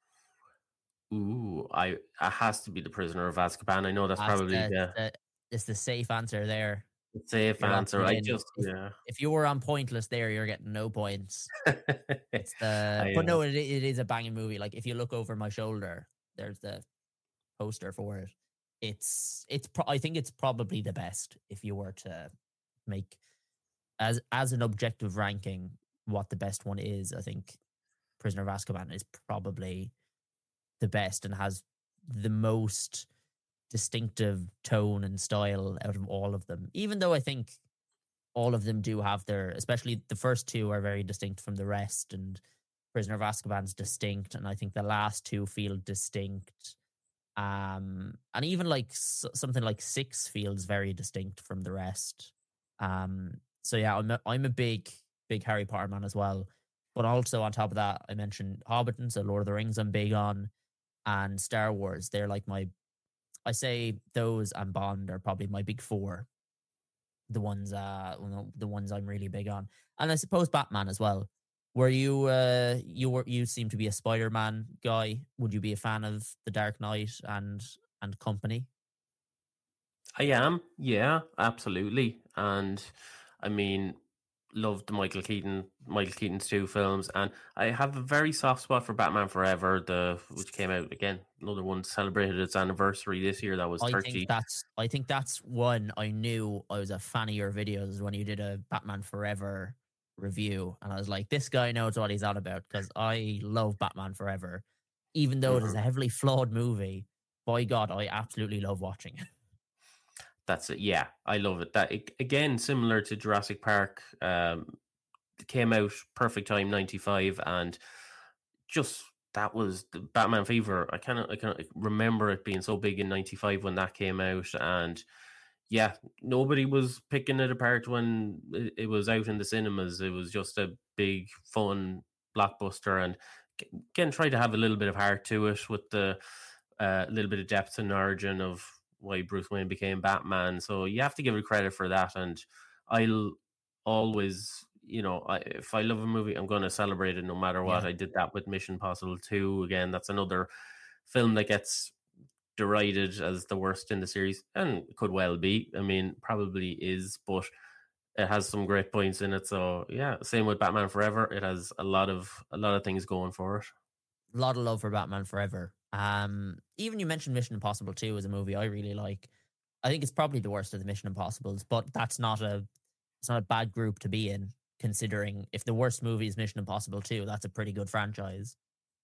B: Ooh, I it has to be the Prisoner of Azkaban. I know that's
A: That's
B: probably
A: the,
B: the
A: the it's the safe answer there.
B: safe
A: You're locking
B: answer.
A: it
B: I
A: in.
B: just
A: If,
B: yeah.
A: if you were on pointless there, you're getting no points. It's the
B: I,
A: but
B: uh,
A: no, it it is a banging movie. Like if you look over my shoulder, there's the poster for it. it's it's. Pro- I think it's probably the best if you were to make as as an objective ranking what the best one is. I think Prisoner of Azkaban is probably the best and has the most distinctive tone and style out of all of them. Even though I think all of them do have their, especially the first two are very distinct from the rest, and Prisoner of Azkaban's distinct, and I think the last two feel distinct. Um, and even like s- something like Six feels very distinct from the rest. Um, so yeah, I'm a, I'm a big big Harry Potter man as well. But also on top of that, I mentioned Hobbit and so Lord of the Rings. I'm big on, and Star Wars. They're like my, I say those and Bond are probably my big four. The ones, uh, you know, the ones I'm really big on, and I suppose Batman as well. Were you, uh, you were, you seem to be a Spider-Man guy. Would you be a fan of The Dark Knight and and company?
B: I am, yeah, absolutely. And I mean, loved the Michael Keaton, Michael Keaton's two films, and I have a very soft spot for Batman Forever, the which came out again. Another one celebrated its anniversary this year. That was
A: I think
B: thirty.
A: that's, I think that's one I knew I was a fan of your videos when you did a Batman Forever review, and I was like, this guy knows what he's on about because I love Batman Forever, even though it is
B: Mhm.
A: a heavily flawed movie. By God, I absolutely love watching it.
B: That's it. Yeah, I love it. That it, again, similar to Jurassic Park, um, it came out perfect time ninety-five, and just that was the Batman Fever. I cannot, I cannot remember it being so big in ninety-five when that came out, and yeah, nobody was picking it apart when it, it was out in the cinemas. It was just a big, fun blockbuster, and g- again, try to have a little bit of heart to it with the uh, little bit of depth and origin of why Bruce Wayne became Batman. So you have to give it credit for that, and I'll always, you know, I, if I love a movie, I'm going to celebrate it no matter what.
A: Yeah,
B: I did that with Mission Possible two. Again, that's another film that gets derided as the worst in the series, and could well be. I mean, probably is, but it has some great points in it. So yeah, same with Batman Forever. It has a lot of a lot of things going for it.
A: a lot of love for Batman Forever. Um, even you mentioned Mission Impossible two as a movie I really like. I think it's probably the worst of the Mission Impossibles, but that's not a, it's not a bad group to be in, considering if the worst movie is Mission Impossible two, that's a pretty good franchise.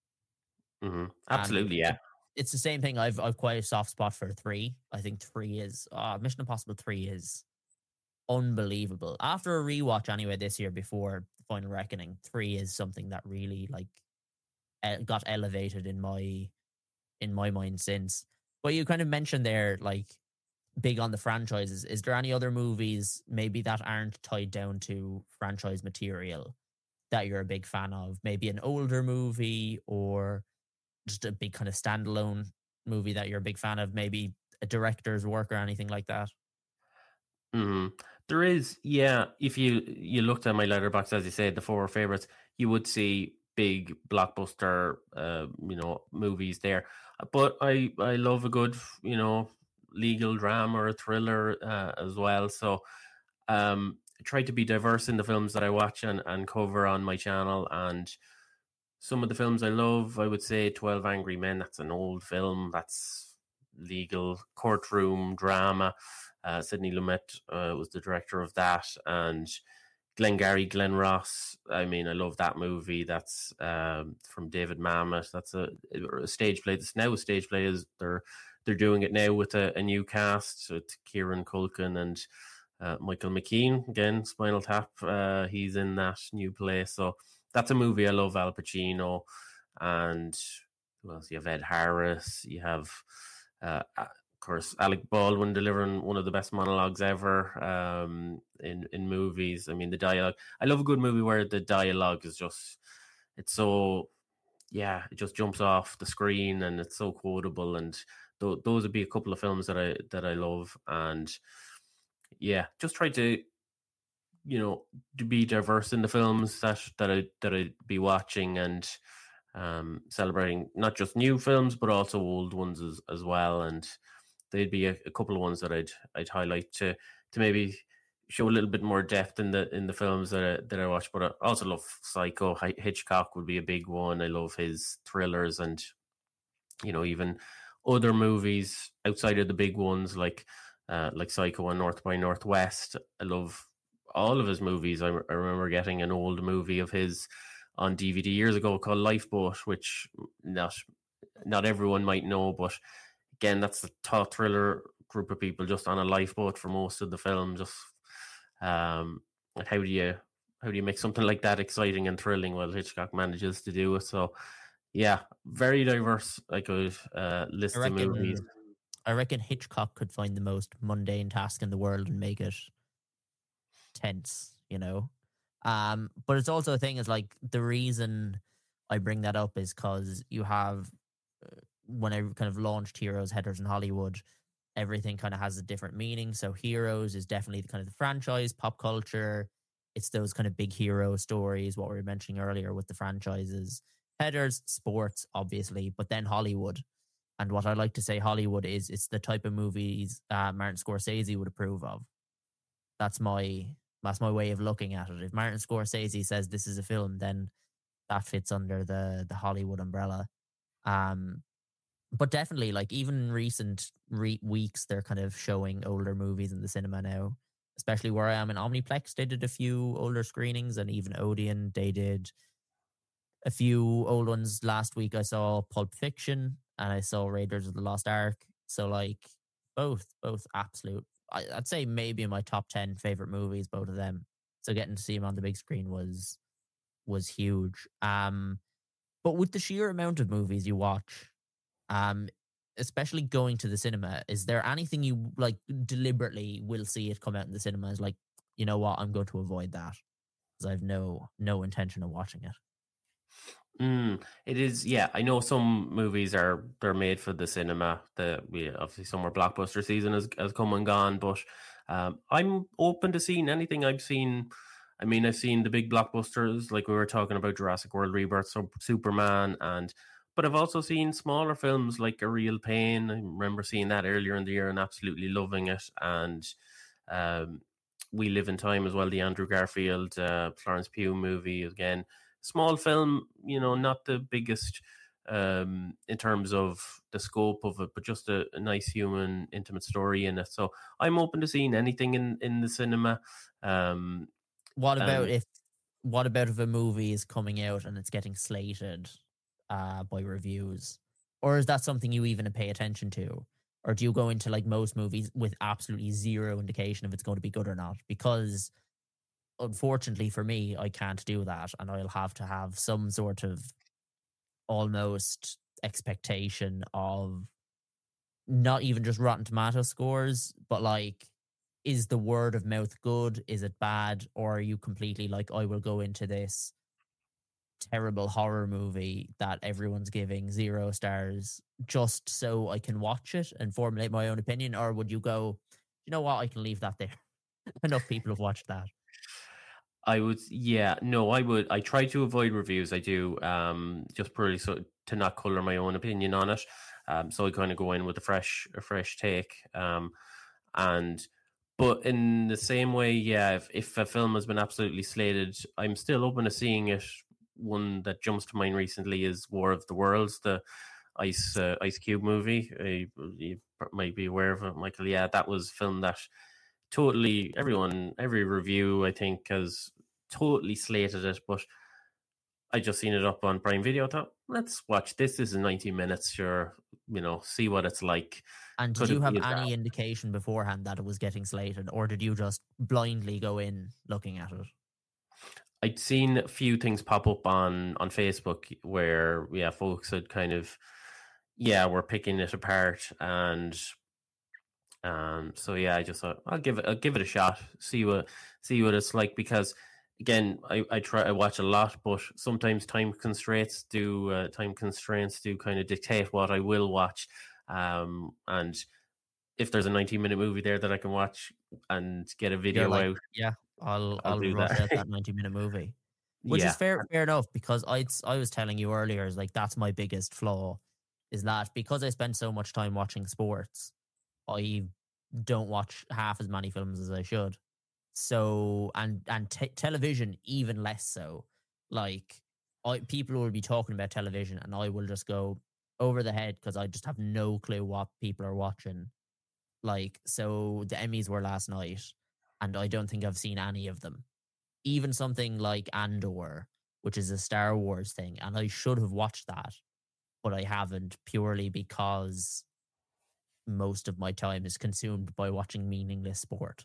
B: Hmm.
A: And
B: Absolutely,
A: it,
B: yeah.
A: it's the same thing. I've I've quite a soft spot for three. I think three is uh, Mission Impossible three is unbelievable. After a rewatch anyway this year before Final Reckoning, three is something that really like e- got elevated in my in my mind since. But you kind of mentioned there like big on the franchises. Is there any other movies maybe that aren't tied down to franchise material that you're a big fan of? Maybe an older movie or just a big kind of standalone movie that you're a big fan of, maybe a director's work or anything like that.
B: Hmm. There is, yeah. If you you looked at my letterbox, as you said, the four favorites, you would see big blockbuster, uh, you know, movies there. But I I love a good, you know, legal drama or a thriller uh, as well. So um, I try to be diverse in the films that I watch and and cover on my channel. And some of the films I love, I would say twelve Angry Men. That's an old film. That's legal courtroom drama. Uh, Sidney Lumet uh, was the director of that, and Glengarry Glen Ross. I mean, I love that movie. That's um, from David Mamet. That's a, a stage play. That's now a stage play. Is they're they're doing it now with a, a new cast with Kieran Culkin and uh, Michael McKean. Again, Spinal Tap. Uh, he's in that new play. So that's a movie I love. Al Pacino, and who else? You have Ed Harris. You have, uh, of course, Alec Baldwin delivering one of the best monologues ever um, in in movies. I mean, the dialogue. I love a good movie where the dialogue is just, it's so, yeah, it just jumps off the screen and it's so quotable. And th- those would be a couple of films that I that I love. And yeah, just try to, you know, to be diverse in the films that that I that I'd be watching, and um, celebrating not just new films but also old ones as, as well. And they'd be a, a couple of ones that I'd I'd highlight to to maybe show a little bit more depth in the in the films that I, that I watch. But I also love Psycho. Hitchcock would be a big one. I love his thrillers, and you know, even other movies outside of the big ones like uh, like Psycho and North by Northwest. I love all of his movies. I, I remember getting an old movie of his on D V D years ago called Lifeboat, which not not everyone might know, but again, that's the thought thriller group of people just on a lifeboat for most of the film. Just um, and how do you how do you make something like that exciting and thrilling? Well, Hitchcock manages to do it. So yeah, very diverse. I could uh, list
A: I
B: of
A: reckon,
B: movies.
A: I reckon Hitchcock could find the most mundane task in the world and make it tense, you know? Um, but it's also a thing is like the reason I bring that up is because you have, uh, when I kind of launched Heroes, Headers in Hollywood, everything kind of has a different meaning. So Heroes is definitely the kind of the franchise, pop culture. It's those kind of big hero stories, what we were mentioning earlier with the franchises. Headers, sports, obviously, but then Hollywood. And what I like to say Hollywood is it's the type of movies uh, Martin Scorsese would approve of. That's my that's my way of looking at it. If Martin Scorsese says this is a film, then that fits under the the Hollywood umbrella. Um, but definitely, like even in recent re- weeks, they're kind of showing older movies in the cinema now. Especially where I am in Omniplex, they did a few older screenings, and even Odeon, they did a few old ones. Last week I saw Pulp Fiction and I saw Raiders of the Lost Ark. So like both, both absolute. I, I'd say maybe in my top ten favorite movies, both of them. So getting to see them on the big screen was was huge. Um, but with the sheer amount of movies you watch, um, especially going to the cinema, is there anything you like deliberately will see it come out in the cinema as like, you know what, I'm going to avoid that because I've no no intention of watching it.
B: Mm, it is, yeah. I know some movies are they're made for the cinema. The we obviously summer blockbuster season has, has come and gone, but um, I'm open to seeing anything. I've seen. I mean, I've seen the big blockbusters like we were talking about Jurassic World Rebirth, so Superman, and but I've also seen smaller films like A Real Pain. I remember seeing that earlier in the year and absolutely loving it. And um, We Live in Time as well, the Andrew Garfield, uh, Florence Pugh movie again. Small film, you know, not the biggest um, in terms of the scope of it, but just a, a nice human, intimate story in it. So I'm open to seeing anything in, in the cinema. Um,
A: What about
B: and
A: if what about if a movie is coming out and it's getting slated uh, by reviews? Or is that something you even pay attention to? Or do you go into like most movies with absolutely zero indication if it's going to be good or not? Because unfortunately for me, I can't do that. And I'll have to have some sort of almost expectation of not even just Rotten Tomato scores, but like, is the word of mouth good? Is it bad? Or are you completely like, I will go into this terrible horror movie that everyone's giving zero stars just so I can watch it and formulate my own opinion? Or would you go, you know what, I can leave that there? Enough people have watched that.
B: I would, yeah, no, I would. I try to avoid reviews. I do, um, just purely so to not color my own opinion on it. Um, so I kind of go in with a fresh, a fresh take. Um, and but in the same way, yeah, if, if a film has been absolutely slated, I'm still open to seeing it. One that jumps to mind recently is War of the Worlds, the Ice uh, Ice Cube movie. Uh, you might be aware of it, Michael. Yeah, that was a film that totally everyone, every review I think has totally slated it, but I just seen it up on Prime Video. I thought, let's watch this. This is ninety minutes. Sure, you know, see what it's like.
A: And did
B: Could
A: you
B: it
A: have
B: be as
A: any
B: bad?
A: indication beforehand that it was getting slated, or did you just blindly go in looking at it?
B: I'd seen a few things pop up on on Facebook where yeah, folks had kind of yeah, were picking it apart, and um, so yeah, I just thought I'll give it I'll give it a shot, see what see what it's like, because again, I, I try I watch a lot, but sometimes time constraints do uh, time constraints do kind of dictate what I will watch, um, and if there's a ninety minute movie there that I can watch and get a
A: You're
B: video
A: like,
B: out,
A: yeah, I'll
B: I'll
A: I'll
B: do
A: rush
B: that.
A: out that ninety minute movie, which is
B: Yeah.
A: fair fair enough because I I was telling you earlier is like that's my biggest flaw is that because I spend so much time watching sports, I don't watch half as many films as I should. So and and te- television even less so. Like I people will be talking about television and I will just go, over the head because I just have no clue what people are watching. Like, so the Emmys were last night, and I don't think I've seen any of them. Even something like Andor, which is a Star Wars thing, and I should have watched that, but I haven't, purely because most of my time is consumed by watching meaningless sport.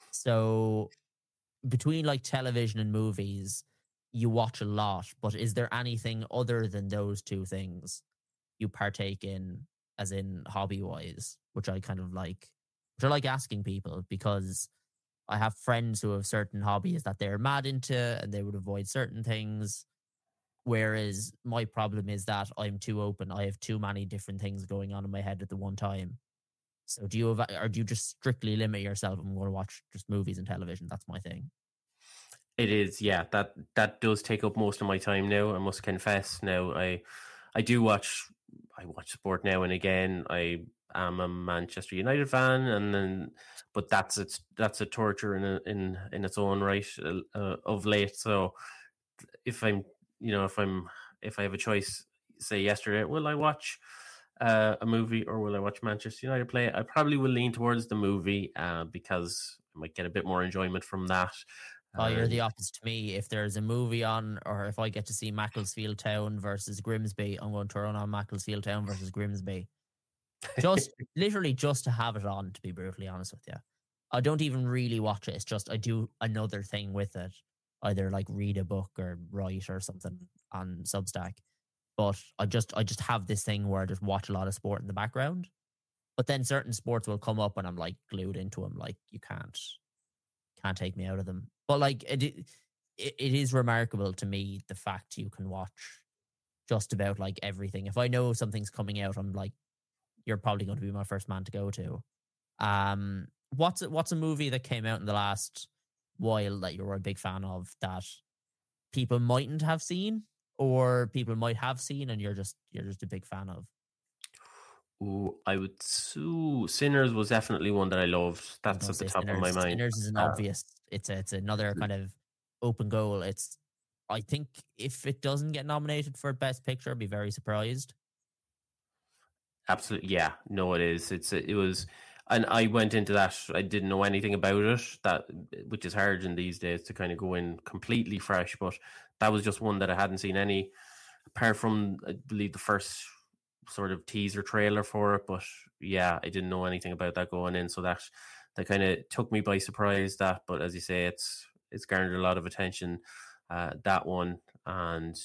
A: So between like television and movies, you watch a lot, but is there anything other than those two things you partake in, as in hobby wise, which I kind of like, which I like asking people, because I have friends who have certain hobbies that they're mad into and they would avoid certain things. Whereas my problem is that I'm too open. I have too many different things going on in my head at the one time. So do you have, or do you just strictly limit yourself? I'm going to watch just movies and television. That's my thing.
B: It is, yeah. That that does take up most of my time now. I must confess. Now, I I do watch. I watch sport now and again. I am a Manchester United fan, and then, but that's it's that's a torture in a, in in its own right uh, of late. So if I'm, you know, if I'm if I have a choice, say yesterday, will I watch uh, a movie or will I watch Manchester United play? I probably will lean towards the movie uh, because I might get a bit more enjoyment from that.
A: Oh, you're the opposite to me. If there's a movie on, or if I get to see Macclesfield Town versus Grimsby, I'm going to turn on Macclesfield Town versus Grimsby. Just literally just to have it on, to be brutally honest with you. I don't even really watch it. It's just I do another thing with it. Either like read a book or write or something on Substack. But I just I just have this thing where I just watch a lot of sport in the background. But then certain sports will come up and I'm like glued into them. Like you can't can't take me out of them. But like it, it, it is remarkable to me the fact you can watch just about like everything. If I know something's coming out, I'm like, you're probably going to be my first man to go to. Um, what's what's a movie that came out in the last while that you were a big fan of that people mightn't have seen, or people might have seen, and you're just you're just a big fan of?
B: Ooh, I would sue Sinners was definitely one that I loved. That's at the top
A: Sinners.
B: of my mind.
A: Sinners is an uh, obvious. It's a, it's another kind of open goal. It's I think if it doesn't get nominated for Best Picture, I'd be very surprised.
B: Absolutely, yeah. No, it is. It's it was, and I went into that. I didn't know anything about it. That which is hard in these days to kind of go in completely fresh. But that was just one that I hadn't seen any, apart from I believe the first sort of teaser trailer for it. But yeah, I didn't know anything about that going in, so that that kind of took me by surprise. That, but as you say, it's it's garnered a lot of attention. Uh, that one, and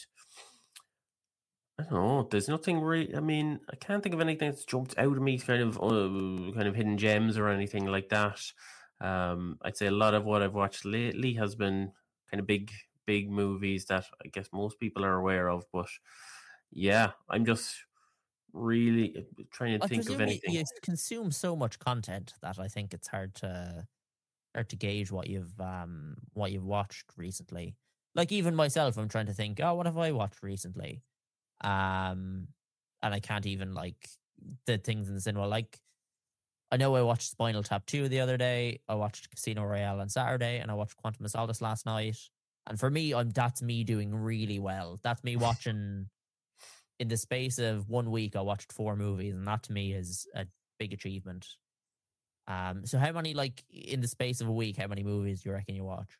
B: I don't know. There's nothing really. I mean, I can't think of anything that's jumped out of me, kind of uh, kind of hidden gems or anything like that. Um, I'd say a lot of what I've watched lately has been kind of big, big movies that I guess most people are aware of. But yeah, I'm just really trying to
A: I
B: think of anything.
A: You consume so much content that I think it's hard to hard to gauge what you've um what you've watched recently. Like even myself, I'm trying to think, oh, what have I watched recently? Um, and I can't even like the things in the cinema. Like I know I watched Spinal Tap two the other day. I watched Casino Royale on Saturday, and I watched Quantum of Solace last night. And for me, I'm that's me doing really well. That's me watching. In the space of one week, I watched four movies, and that to me is a big achievement. Um, so how many, like, in the space of a week, how many movies do you reckon you watch?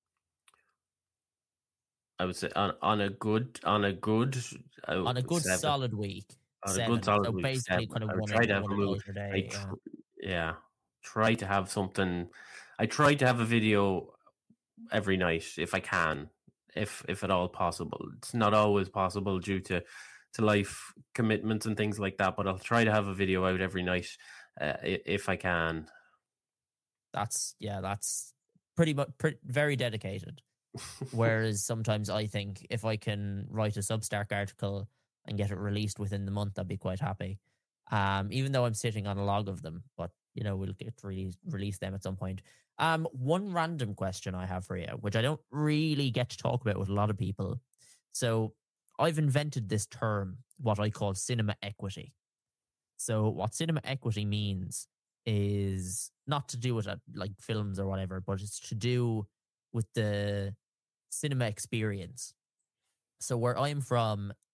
B: I would say on, on a good, on a good,
A: on a good seven. solid week.
B: On
A: seven.
B: a good solid
A: so
B: week,
A: basically,
B: seven.
A: kind of
B: I would
A: one,
B: try to have
A: one
B: a movie.
A: a day.
B: I tr-
A: yeah.
B: yeah, try to have something. I try to have a video every night if I can, if if at all possible. It's not always possible due to to life commitments and things like that, but I'll try to have a video out every night uh, if I can.
A: That's yeah, that's pretty much pretty, very dedicated. Whereas sometimes I think if I can write a Substack article and get it released within the month, I'd be quite happy. Um, even though I'm sitting on a log of them, but you know we'll get to release release them at some point. Um, one random question I have for you, which I don't really get to talk about with a lot of people. So I've invented this term, what I call cinema equity. So what cinema equity means is not to do with uh, like films or whatever, but it's to do with the cinema experience. So where I'm from,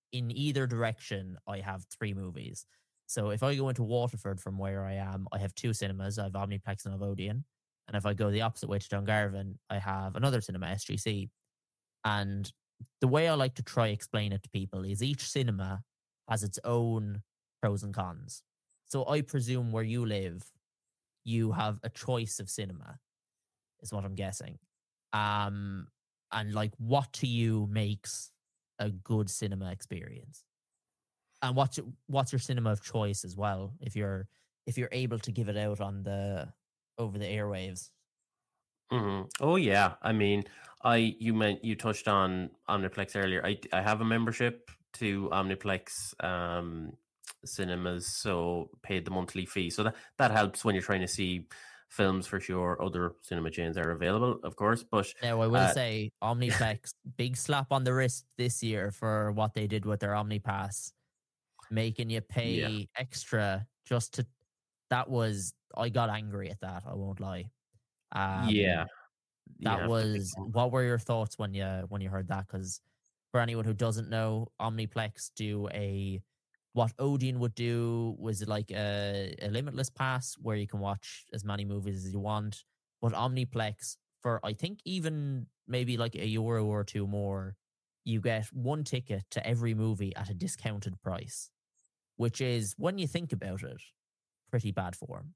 A: in either direction, I have three movies. So if I go into Waterford from where I am, I have two cinemas. I have Omniplex and I have Odeon. And if I go the opposite way to Dungarvan, I have another cinema, S G C. And the way I like to try explain it to people is each cinema has its own pros and cons. So I presume where you live, you have a choice of cinema, is what I'm guessing. Um, and like, what to you makes a good cinema experience? And what's what's your cinema of choice as well, if you're if you're able to give it out on the over the airwaves?
B: hmm Oh yeah, I mean, I you meant you touched on Omniplex earlier. I I have a membership to Omniplex um, cinemas, so paid the monthly fee. So that that helps when you're trying to see films for sure. Other cinema chains are available, of course, but
A: Now, I will
B: uh,
A: say, Omniplex, big slap on the wrist this year for what they did with their OmniPass, making you
B: yeah,
A: pay extra just to. That was, I got angry at that. I won't lie.
B: yeah,
A: Um,
B: you
A: that
B: have to pay
A: was.
B: some.
A: What were your thoughts when you when you heard that? Because for anyone who doesn't know, Omniplex do a what Odeon would do was like a, a limitless pass where you can watch as many movies as you want. But Omniplex, for I think even maybe like a euro or two more, you get one ticket to every movie at a discounted price, which is, when you think about it, pretty bad form.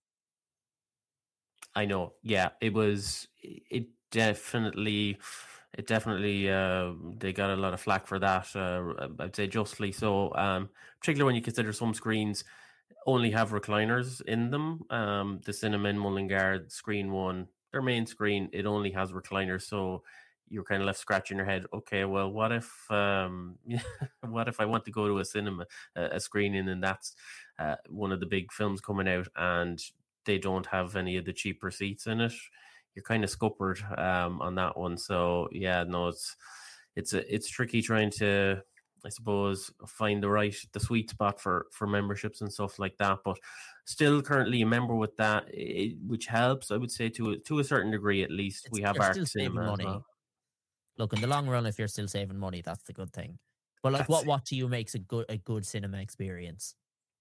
B: I know. Yeah, it was. It definitely, it definitely. Uh, they got a lot of flack for that. Uh, I'd say justly so. Um, particularly when you consider some screens only have recliners in them. Um, the cinema in Mullingar screen one, their main screen, it only has recliners. So you're kind of left scratching your head. Okay, well, what if, um, what if I want to go to a cinema, a, a screening, and that's uh, one of the big films coming out, and they don't have any of the cheaper seats in it? You're kind of scuppered um, on that one. So yeah, no, it's it's a, it's tricky trying to, I suppose, find the right, the sweet spot for for memberships and stuff like that. But still, currently a member with that, it, which helps, I would say, to a, to a certain degree at least.
A: It's
B: We have
A: You're still
B: Arc
A: saving
B: Cinema as
A: money.
B: well.
A: Look, in the long run, if you're still saving money, that's the good thing. But like,
B: That's
A: what
B: it.
A: what to you makes a good a good cinema experience?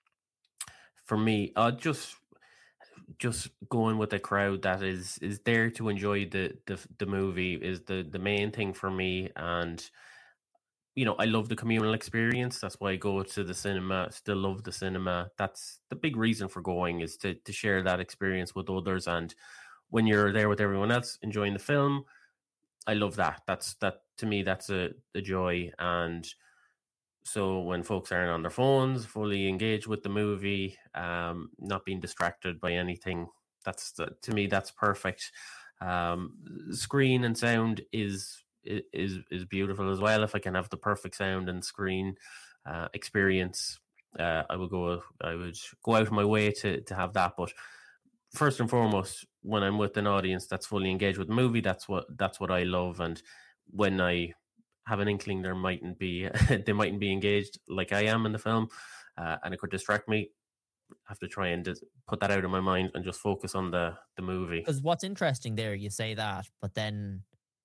B: For me. Uh, just just going with a crowd that is is there to enjoy the the the movie is the the main thing for me. And you know, I love the communal experience. That's why I go to the cinema. Still love the cinema. That's the big reason for going, is to to share that experience with others. And when you're there with everyone else enjoying the film, I love that. That's that to me. That's a, a joy. And so when folks aren't on their phones, fully engaged with the movie, um, not being distracted by anything, that's the, to me that's perfect. Um, screen and sound is is is beautiful as well. If I can have the perfect sound and screen uh, experience, uh, I would go. I would go out of my way to to have that. But first and foremost, when I'm with an audience that's fully engaged with the movie, that's what that's what I love. And when I have an inkling there mightn't be they mightn't be engaged like I am in the film, uh, and it could distract me, I have to try and just put that out of my mind and just focus on the the movie.
A: Because what's interesting there, you say that, but then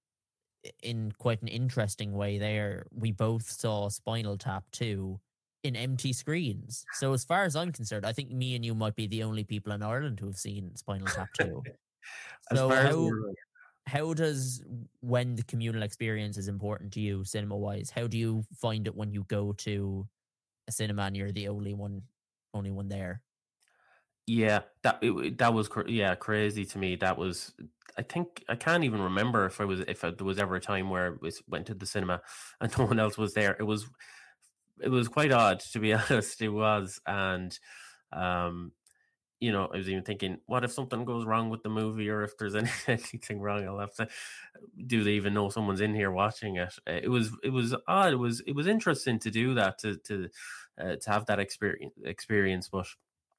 A: in quite an interesting way there, we both saw Spinal Tap two in empty screens. So as far as I'm concerned, I think me and you might be the only people in Ireland who have seen Spinal Tap two.
B: As
A: So
B: far as
A: how
B: we're
A: how does, when the communal experience is important to you cinema wise, how do you find it when you go to a cinema and you're the only one only one there?
B: Yeah, that it, that was cr- yeah crazy to me. That was, I think, I can't even remember if I was if I, there was ever a time where I was, went to the cinema and no one else was there. It was it was quite odd, to be honest. It was. And um, you know, I was even thinking, what if something goes wrong with the movie, or if there's any, anything wrong, I'll have to. Do they even know someone's in here watching it? Uh, It was it was odd. It was it was interesting to do that, to to uh, to have that experience experience, but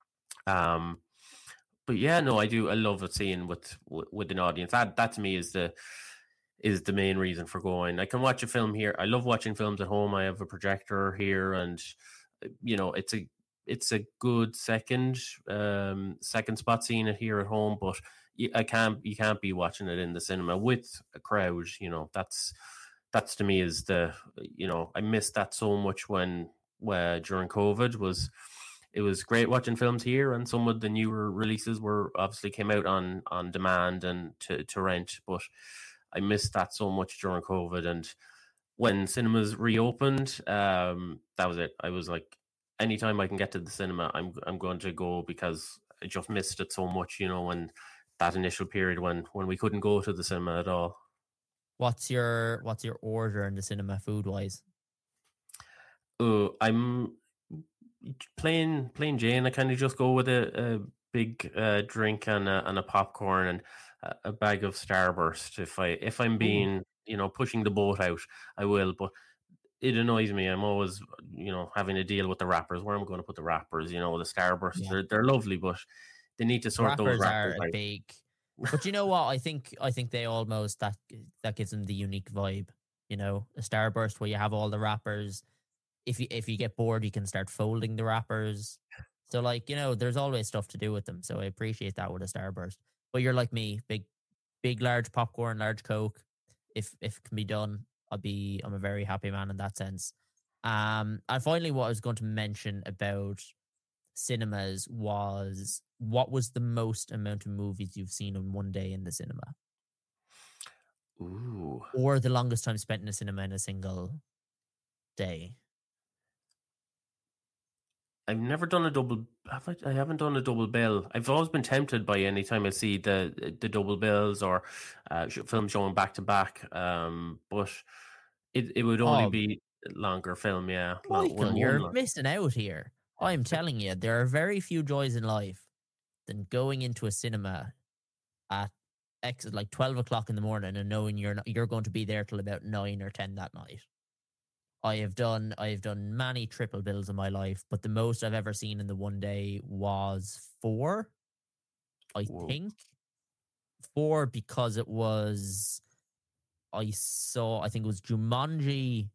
B: um but yeah, no, I do. I love a scene with with with an audience. That that to me is the is the main reason for going. I can watch a film here. I love watching films at home. I have a projector here, and uh, you know, it's a it's a good second um second spot seeing it here at home. But y- I can't you can't be watching it in the cinema with a crowd. You know, that's that's to me is the, you know, I missed that so much when where during COVID was. It was great watching films here, and some of the newer releases were obviously came out on on demand and to, to rent. But I missed that so much during COVID, and when cinemas reopened, um, that was it. I was like, anytime I can get to the cinema, I'm I'm going to go, because I just missed it so much. You know, when that initial period when when we couldn't go to the cinema at all.
A: What's your what's your order in the cinema food wise?
B: Uh, I'm. Plain, plain Jane. I kind of just go with a, a big uh, drink and a, and a popcorn and a, a bag of Starburst. If I if I'm being, Ooh. you know, pushing the boat out, I will. But it annoys me. I'm always, you know, having to deal with the wrappers. Where am I going to put the wrappers? You know, the Starburst. Yeah. They're they're lovely, but they need to sort
A: wrappers
B: those wrappers
A: are
B: out.
A: Big. But you know what? I think I think they almost that that gives them the unique vibe. You know, a Starburst where you have all the wrappers. If you if you get bored, you can start folding the wrappers. So, like, you know, there's always stuff to do with them. So I appreciate that with a Starburst. But you're like me, big, big, large popcorn, large Coke. If if it can be done, I'll be. I'm a very happy man in that sense. Um, and finally, what I was going to mention about cinemas was, what was the most amount of movies you've seen in one day in the cinema?
B: Ooh.
A: Or the longest time spent in a cinema in a single day?
B: I've never done a double. Have I? I haven't done a double bill. I've always been tempted by any time I see the the double bills or uh, films showing back to back. Um, but it it would only oh, be a longer film. Yeah,
A: Michael, one, you're one missing out here. I'm telling you, there are very few joys in life than going into a cinema at X like twelve o'clock in the morning and knowing you're not, you're going to be there till about nine or ten that night. I have done I have done many triple bills in my life, but the most I've ever seen in the one day was four. I Whoa. think four, because it was I saw I think it was Jumanji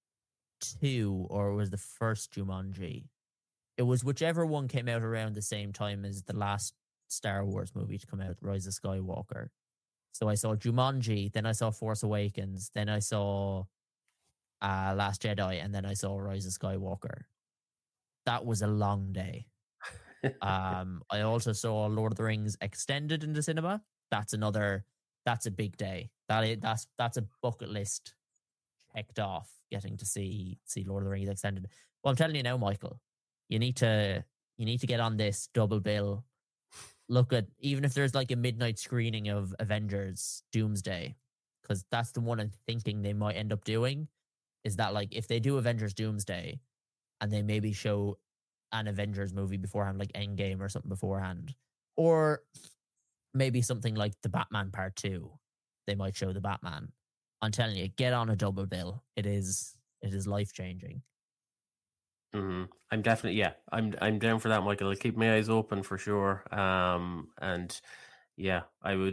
A: two, or it was the first Jumanji. It was whichever one came out around the same time as the last Star Wars movie to come out, Rise of Skywalker. So I saw Jumanji, then I saw Force Awakens, then I saw uh, Last Jedi, and then I saw Rise of Skywalker. That was a long day. um, I also saw Lord of the Rings Extended in the cinema. That's another, that's a big day. That is, that's that's a bucket list checked off, getting to see see Lord of the Rings Extended. Well, I'm telling you now, Michael, you need to you need to get on this double bill. Look at, even if there's like a midnight screening of Avengers Doomsday, because that's the one I'm thinking they might end up doing, is that like if they do Avengers Doomsday and they maybe show an Avengers movie beforehand, like Endgame or something beforehand, or maybe something like the Batman Part Two, they might show the Batman. I'm telling you, get on a double bill. It is it is life changing.
B: Mm-hmm. I'm definitely yeah. I'm I'm down for that, Michael. I'll keep my eyes open for sure. Um, and yeah, I would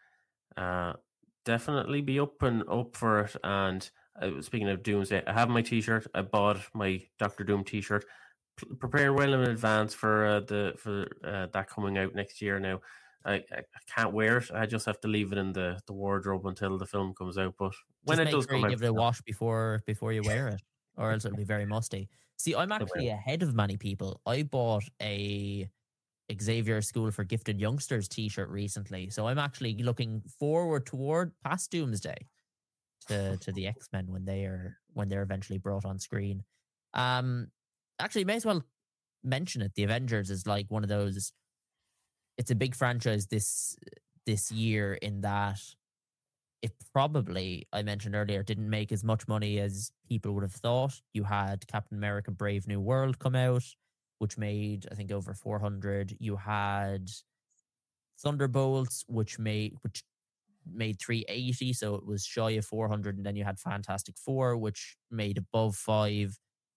B: uh definitely be up and up for it. And uh, speaking of Doomsday, I have my T-shirt. I bought my Doctor Doom T-shirt. P- preparing well in advance for uh, the for uh, that coming out next year. Now, I, I can't wear it. I just have to leave it in the, the wardrobe until the film comes out. But when
A: just
B: it does
A: sure
B: come
A: you
B: out,
A: give it a wash before before you wear it, or else it'll be very musty. See, I'm actually ahead of many people. I bought a Xavier School for Gifted Youngsters T-shirt recently, so I'm actually looking forward toward past Doomsday to to the X-Men when they are when they're eventually brought on screen. Um, actually, may as well mention it. The Avengers is like one of those. It's a big franchise this this year in that it probably, I mentioned earlier, didn't make as much money as people would have thought. You had Captain America Brave New World come out, which made, I think, over four hundred. You had Thunderbolts, which made which made three eighty, so it was shy of four hundred. And then you had Fantastic Four, which made above five.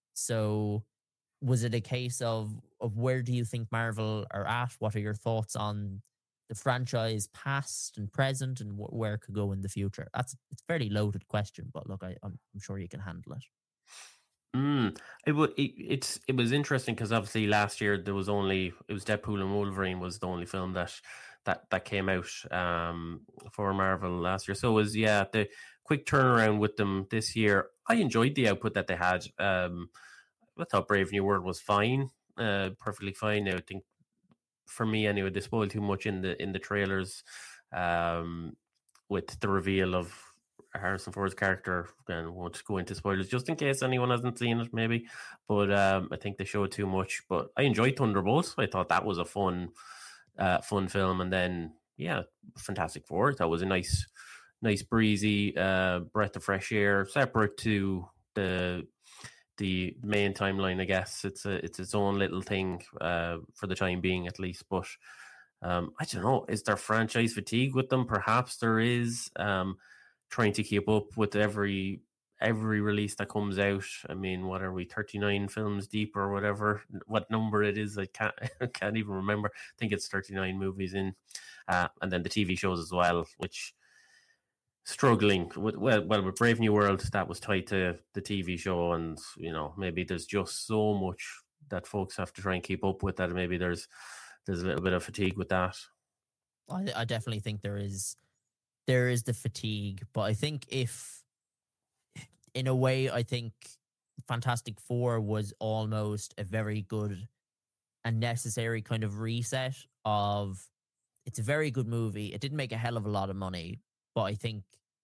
A: So was it a case of, of where do you think Marvel are at? What are your thoughts on the franchise past and present, and wh- where it could go in the future? That's it's a fairly loaded question, but look, I, I'm, I'm sure you can handle it.
B: Mm, it, w- it it's it was interesting because obviously last year there was only it was Deadpool and Wolverine was the only film that that that came out um, for Marvel last year. So it was yeah the quick turnaround with them this year. I enjoyed the output that they had. Um, I thought Brave New World was fine, uh, perfectly fine. I think for me anyway, they spoiled too much in the in the trailers um, with the reveal of Harrison Ford's character, and won't go into spoilers just in case anyone hasn't seen it, maybe. But um, I think they showed too much. But I enjoyed Thunderbolts. I thought that was a fun, uh, fun film. And then yeah, Fantastic Four. That was a nice, nice breezy uh, breath of fresh air, separate to the the main timeline. I guess it's a it's its own little thing uh, for the time being, at least. But um, I don't know. Is there franchise fatigue with them? Perhaps there is. Um, trying to keep up with every every release that comes out. I mean, what are we, thirty-nine films deep or whatever? What number it is, I can't I can't even remember. I think it's thirty-nine movies in, uh, and then the T V shows as well, which struggling with well, well with Brave New World, that was tied to the T V show, and you know maybe there's just so much that folks have to try and keep up with that maybe there's there's a little bit of fatigue with that.
A: I, I definitely think there is. There is the fatigue, but I think if, in a way, I think Fantastic Four was almost a very good and necessary kind of reset of, it's a very good movie. It didn't make a hell of a lot of money, but I think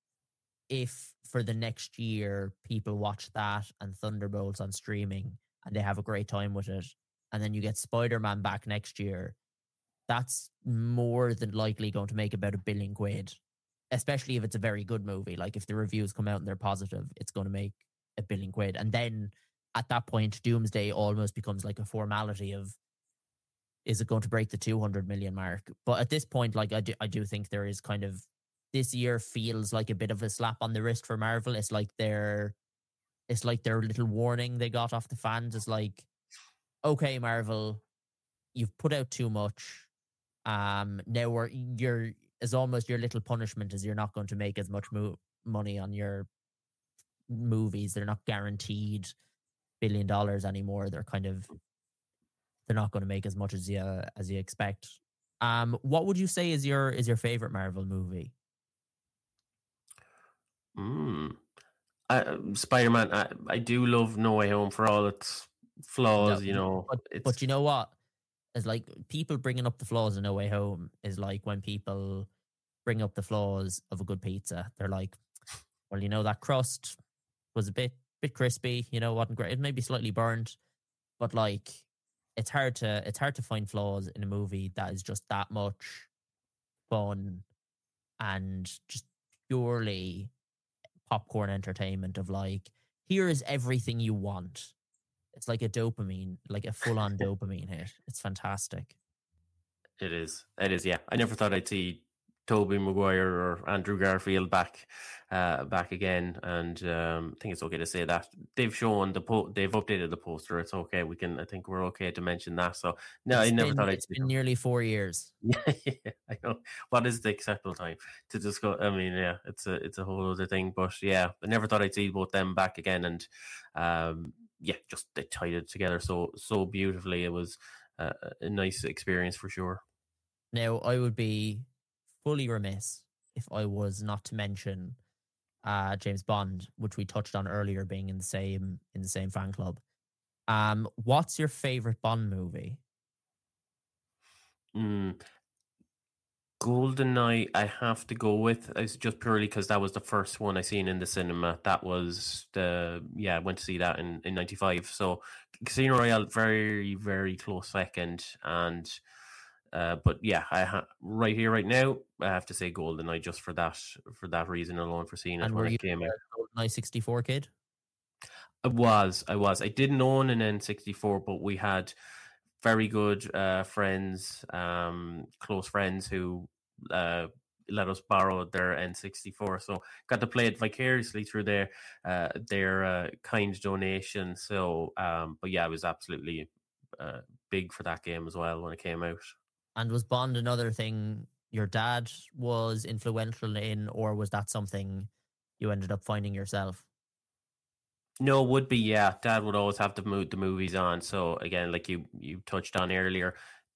A: if for the next year people watch that and Thunderbolts on streaming and they have a great time with it, and then you get Spider-Man back next year, that's more than likely going to make about a billion quid. Especially if it's a very good movie. Like if the reviews come out and they're positive, it's going to make a billion quid. And then at that point, Doomsday almost becomes like a formality of, is it going to break the two hundred million mark? But at this point, like I do, I do think there is kind of, this year feels like a bit of a slap on the wrist for Marvel. It's like their, it's like their little warning they got off the fans. It's like, okay, Marvel, you've put out too much. Um, now we're, you're, is almost your little punishment is you're not going to make as much mo- money on your movies. They're not guaranteed billion dollars anymore. They're kind of, they're not going to make as much as you as you expect. Um, what would you say is your is your favorite Marvel movie?
B: Mm. Uh, Spider-Man. I, I do love No Way Home for all its flaws. No, you know,
A: but,
B: it's...
A: but you know what? It's like people bringing up the flaws in No Way Home is like when people bring up the flaws of a good pizza. They're like, well, you know, that crust was a bit bit crispy, you know, wasn't great. It may be slightly burned, but like it's hard to it's hard to find flaws in a movie that is just that much fun and just purely popcorn entertainment of like, here is everything you want. It's like a dopamine, like a full-on dopamine hit. It's fantastic.
B: It is. It is, yeah. I never thought I'd see Tobey Maguire or Andrew Garfield back uh, back again. And um, I think it's okay to say that. They've shown the po- they've updated the poster. It's okay. We can I think we're okay to mention that. So no,
A: it's
B: I never
A: been,
B: thought I'd
A: it's
B: see
A: been
B: them.
A: nearly four years.
B: Yeah, I know. What is the acceptable time to discuss? I mean, yeah, it's a it's a whole other thing. But yeah, I never thought I'd see both them back again. And um yeah, just they tied it together so so beautifully. It was uh, a nice experience for sure.
A: Now, I would be fully remiss if I was not to mention uh, James Bond, which we touched on earlier, being in the same in the same fan club. Um, what's your favorite Bond movie?
B: Mm. GoldenEye, I have to go with. It's just purely because that was the first one I seen in the cinema. That was the yeah, I went to see that in in ninety-five. So Casino Royale, very very close second, and uh, but yeah, I ha- right here right now, I have to say GoldenEye just for that for that reason alone, for seeing it
A: And
B: when
A: were
B: it
A: you
B: came out.
A: a GoldenEye sixty-four kid?
B: I was, I was. I didn't own an N sixty-four, but we had very good uh, friends, um, close friends who uh, let us borrow their N sixty-four. So got to play it vicariously through their uh, their uh, kind donation. So, um, but yeah, I was absolutely uh, big for that game as well when it came out.
A: And was Bond another thing your dad was influential in, or was that something you ended up finding yourself?
B: No, would be, yeah. Dad would always have the mo- the movies on. So again, like you you touched on earlier,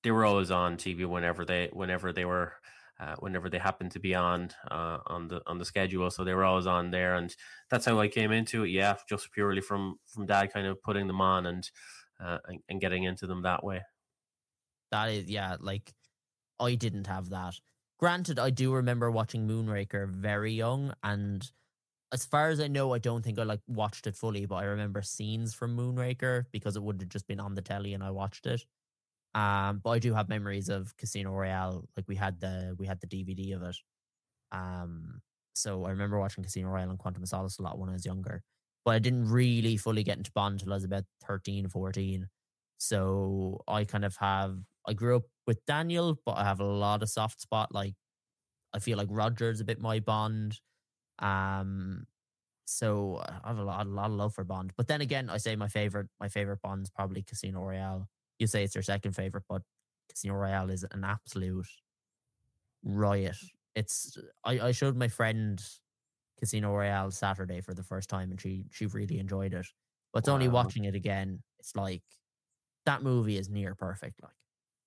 B: they were always on T V whenever they whenever they were uh, whenever they happened to be on uh, on the on the schedule. So they were always on there, and that's how I came into it. Yeah, just purely from from Dad kind of putting them on and uh, and, and getting into them that way.
A: That is, yeah, like I didn't have that. Granted, I do remember watching Moonraker very young, and as far as I know, I don't think I like watched it fully, but I remember scenes from Moonraker because it would have just been on the telly and I watched it. Um, but I do have memories of Casino Royale. Like we had the we had the D V D of it. Um, so I remember watching Casino Royale and Quantum of Solace a lot when I was younger. But I didn't really fully get into Bond until I was about thirteen, fourteen. So I kind of have I grew up with Daniel, but I have a lot of soft spot. Like I feel like Roger's a bit my Bond. Um, so I have a lot, a lot of love for Bond. But then again, I say my favorite, my favorite Bond's probably Casino Royale. You say it's your second favorite, but Casino Royale is an absolute riot. It's I, I showed my friend Casino Royale Saturday for the first time, and she she really enjoyed it. But it's only
B: Wow.
A: watching it again, it's like that movie is near perfect. Like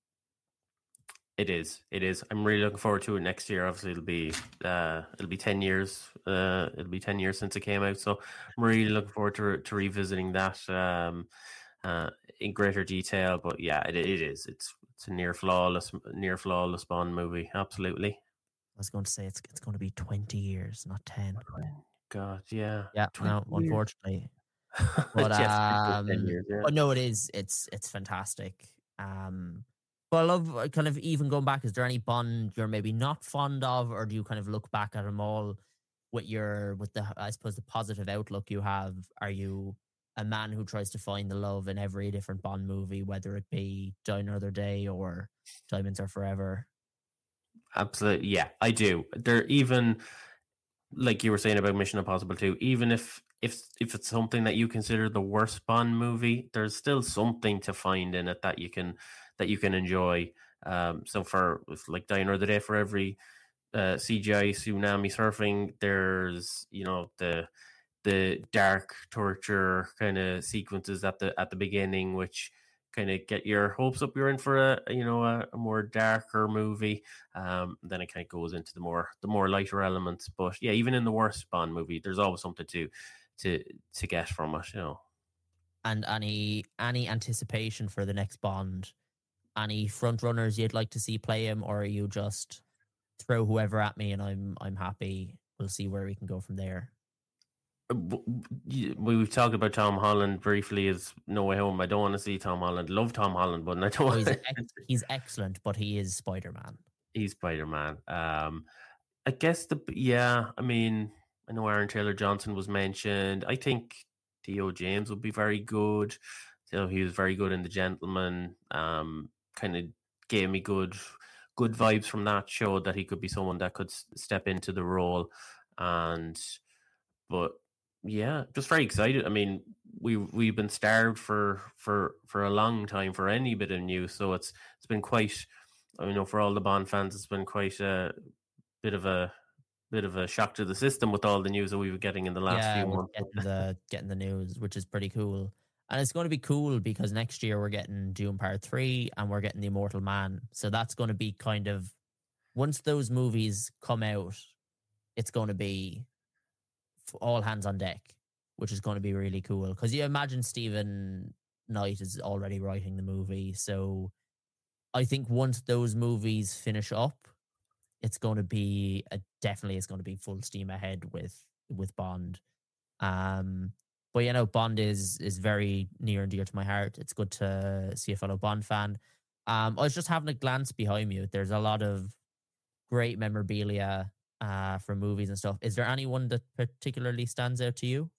B: It is. It is. I'm really looking forward to it next year. Obviously, it'll be uh, it'll be ten years. Uh, it'll be ten years since it came out. So I'm really looking forward to to revisiting that um, uh, in greater detail. But yeah, it, it is. It's it's a near flawless, near flawless Bond movie. Absolutely.
A: I was going to say it's it's going to be twenty years, not ten.
B: God, yeah.
A: Yeah, no,
B: years.
A: unfortunately. But
B: Yes,
A: um,
B: ten years, yeah.
A: but no, it is. It's it's fantastic. Um, but I love uh, kind of even going back. Is there any Bond you're maybe not fond of, or do you kind of look back at them all with your with the I suppose the positive outlook you have? Are you a man who tries to find the love in every different Bond movie, whether it be Die Another Day or Diamonds Are Forever?
B: Absolutely, yeah, I do. They're even like you were saying about Mission Impossible two. Even if if if it's something that you consider the worst Bond movie, there's still something to find in it that you can that you can enjoy. Um, so for like Die Another Day, for every uh, C G I tsunami surfing, there's you know the the dark torture kind of sequences at the at the beginning, which kind of get your hopes up. You're in for a you know a, a more darker movie. Um, then it kind of goes into the more the more lighter elements. But yeah, even in the worst Bond movie, there's always something to to to get from it. You know.
A: And any any anticipation for the next Bond? Any front runners you'd like to see play him, or are you just throw whoever at me and I'm I'm happy? We'll see where we can go from there.
B: We've talked about Tom Holland briefly as No Way Home. I don't want to see Tom Holland. Love Tom Holland, but I don't.
A: Oh, he's, ex- he's excellent, but he is Spider-Man.
B: He's Spider-Man. Um, I guess the yeah. I mean, I know Aaron Taylor Johnson was mentioned. I think Theo James would be very good. So he was very good in The Gentleman. Um, kind of gave me good good vibes from that. Showed that he could be someone that could step into the role, and but. Yeah, just very excited. I mean, we we've been starved for for for a long time for any bit of news, so it's it's been quite. I know for all the Bond fans, it's been quite a bit of a bit of a shock to the system with all the news that we were getting in the last
A: yeah,
B: few months.
A: Getting the getting the news, which is pretty cool, and it's going to be cool because next year we're getting Dune Part Three and we're getting The Immortal Man, so that's going to be kind of once those movies come out, it's going to be all hands on deck, which is going to be really cool because you imagine Stephen Knight is already writing the movie. So I think once those movies finish up, it's going to be a, definitely it's going to be full steam ahead with with Bond. Um, but you know, Bond is is very near and dear to my heart. It's good to see a fellow Bond fan. Um, I was just having a glance behind you. There's a lot of great memorabilia uh from movies and stuff. Is there anyone that particularly stands out to you?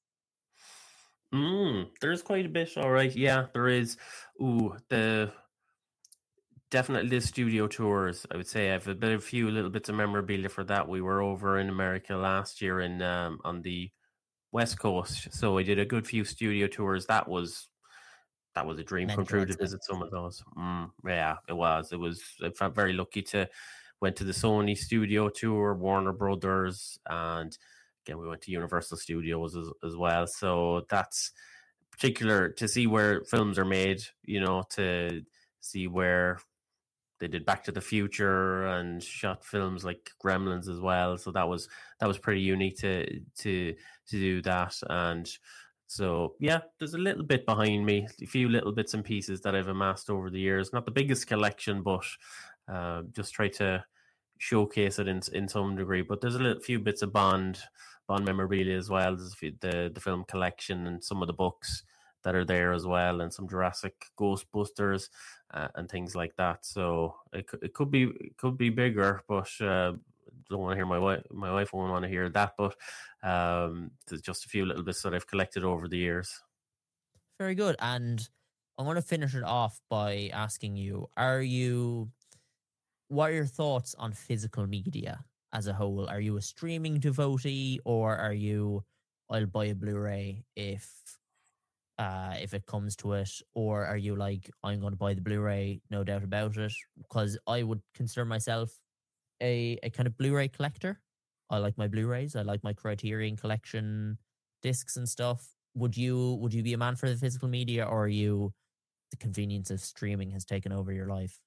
B: Mm, there's quite a bit. All right, yeah, there is. Ooh, the definitely the studio tours. I would say I've a bit, a few little bits of memorabilia for that. We were over in America last year in um on the West Coast, so I did a good few studio tours. That was that was a dream come true to visit some of those. Mm, yeah, it was. It was. I felt very lucky to. Went to the Sony studio tour, Warner Brothers, and again, we went to Universal Studios as, as well. So that's particular to see where films are made, you know, to see where they did Back to the Future and shot films like Gremlins as well. So that was that was pretty unique to to to do that. And so yeah, there's a little bit behind me, a few little bits and pieces that I've amassed over the years. Not the biggest collection, but uh, just try to showcase it in in some degree. But there's a little, few bits of Bond Bond memorabilia as well. There's a few, the the film collection and some of the books that are there as well, and some Jurassic, Ghostbusters, uh, and things like that. So it could, it could be it could be bigger, but uh, don't want to hear my wife. My wife won't want to hear that. But um, there's just a few little bits that I've collected over the years.
A: Very good. And I'm going to finish it off by asking you: Are you? What are your thoughts on physical media as a whole? Are you a streaming devotee, or are you? I'll buy a Blu-ray if. Uh, if it comes to it, or are you like, I'm going to buy the Blu-ray, no doubt about it? Because I would consider myself a, a kind of Blu-ray collector. I like my Blu-rays. I like my Criterion Collection discs and stuff. Would you would you be a man for the physical media, or are you the convenience of streaming has taken over your life?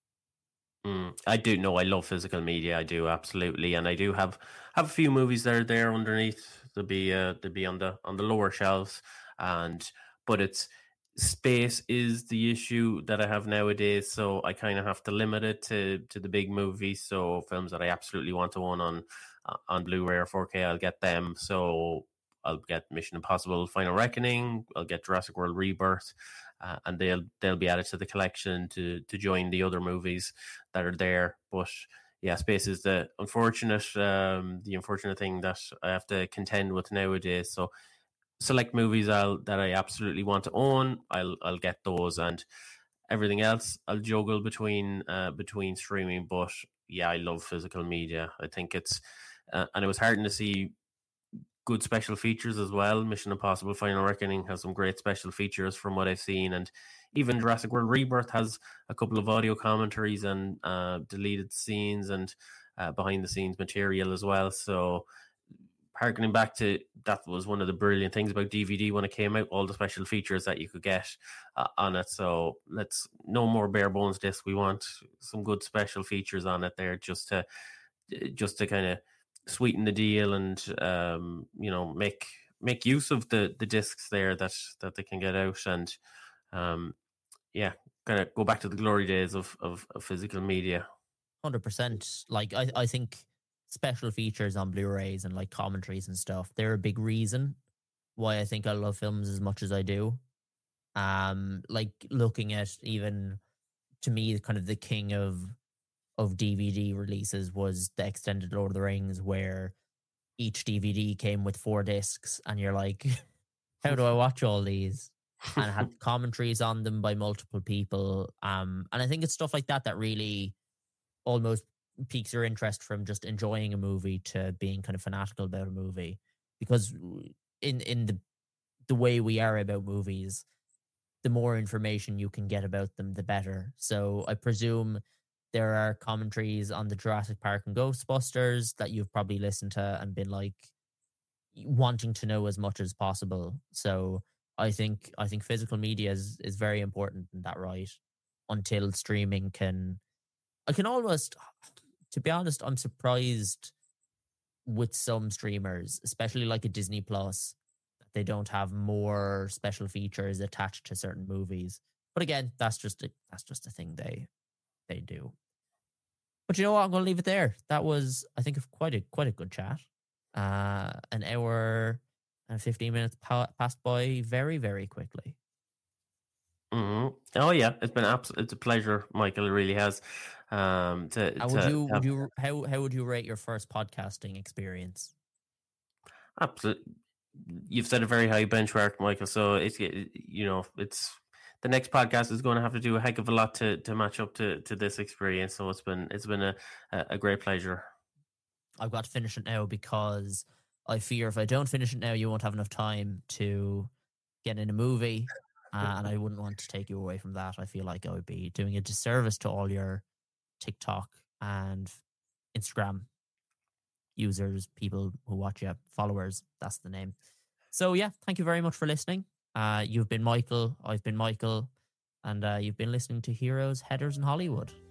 B: Mm, I do know I love physical media. I do absolutely, and I do have have a few movies that are there underneath. They'll be uh, they'll be on the on the lower shelves. And but it's space is the issue that I have nowadays, so I kind of have to limit it to to the big movies. So films that I absolutely want to own on uh, on Blu-ray or four K, I'll get them. So I'll get Mission Impossible: Final Reckoning. I'll get Jurassic World Rebirth, uh, and they'll they'll be added to the collection to to join the other movies that are there. But yeah, space is the unfortunate um, the unfortunate thing that I have to contend with nowadays. So select movies I'll that I absolutely want to own, I'll I'll get those, and everything else I'll juggle between uh, between streaming. But yeah, I love physical media. I think it's uh, and it was heartening to see good special features as well. Mission Impossible: Final Reckoning has some great special features from what I've seen, and even Jurassic World Rebirth has a couple of audio commentaries and uh, deleted scenes and uh, behind the scenes material as well. So harkening back to that was one of the brilliant things about D V D when it came out, all the special features that you could get uh, on it. So let's no more bare bones disc. We want some good special features on it there, just to just to kind of sweeten the deal and um, you know make make use of the the discs there that that they can get out, and um, yeah, kind of go back to the glory days of of, of physical media.
A: one hundred percent. Like I, I think special features on Blu-rays and like commentaries and stuff, they're a big reason why I think I love films as much as I do. Um, like looking at even to me, kind of the king of of D V D releases was the extended Lord of the Rings, where each D V D came with four discs, and you're like, how do I watch all these? And it had commentaries on them by multiple people. Um, and I think it's stuff like that that really almost piques your interest from just enjoying a movie to being kind of fanatical about a movie, because in in the the way we are about movies, the more information you can get about them, the better. So I presume there are commentaries on the Jurassic Park and Ghostbusters that you've probably listened to and been like wanting to know as much as possible. So I think I think physical media is is very important in that, right? Until streaming can, I can almost, to be honest, I'm surprised with some streamers, especially like a Disney Plus, that they don't have more special features attached to certain movies. But again, that's just a, that's just a thing they they do. But you know what? I'm going to leave it there. That was, I think, quite a quite a good chat. Uh, an hour and fifteen minutes pa- passed by very, very quickly.
B: Mm-hmm. Oh yeah, it's been abs- it's a pleasure, Michael. It really has. Um, to,
A: how
B: to
A: would you
B: have,
A: would you how how would you rate your first podcasting experience?
B: Absolutely, you've set a very high benchmark, Michael. So it's you know it's the next podcast is going to have to do a heck of a lot to to match up to to this experience. So it's been it's been a a great pleasure.
A: I've got to finish it now because I fear if I don't finish it now, you won't have enough time to get in a movie. Uh, and I wouldn't want to take you away from that. I feel like I would be doing a disservice to all your TikTok and Instagram users, people who watch you, followers. That's the name. So yeah, thank you very much for listening. Uh, you've been Michael. I've been Michael. And uh, you've been listening to Heroes, Headers, and Hollywood.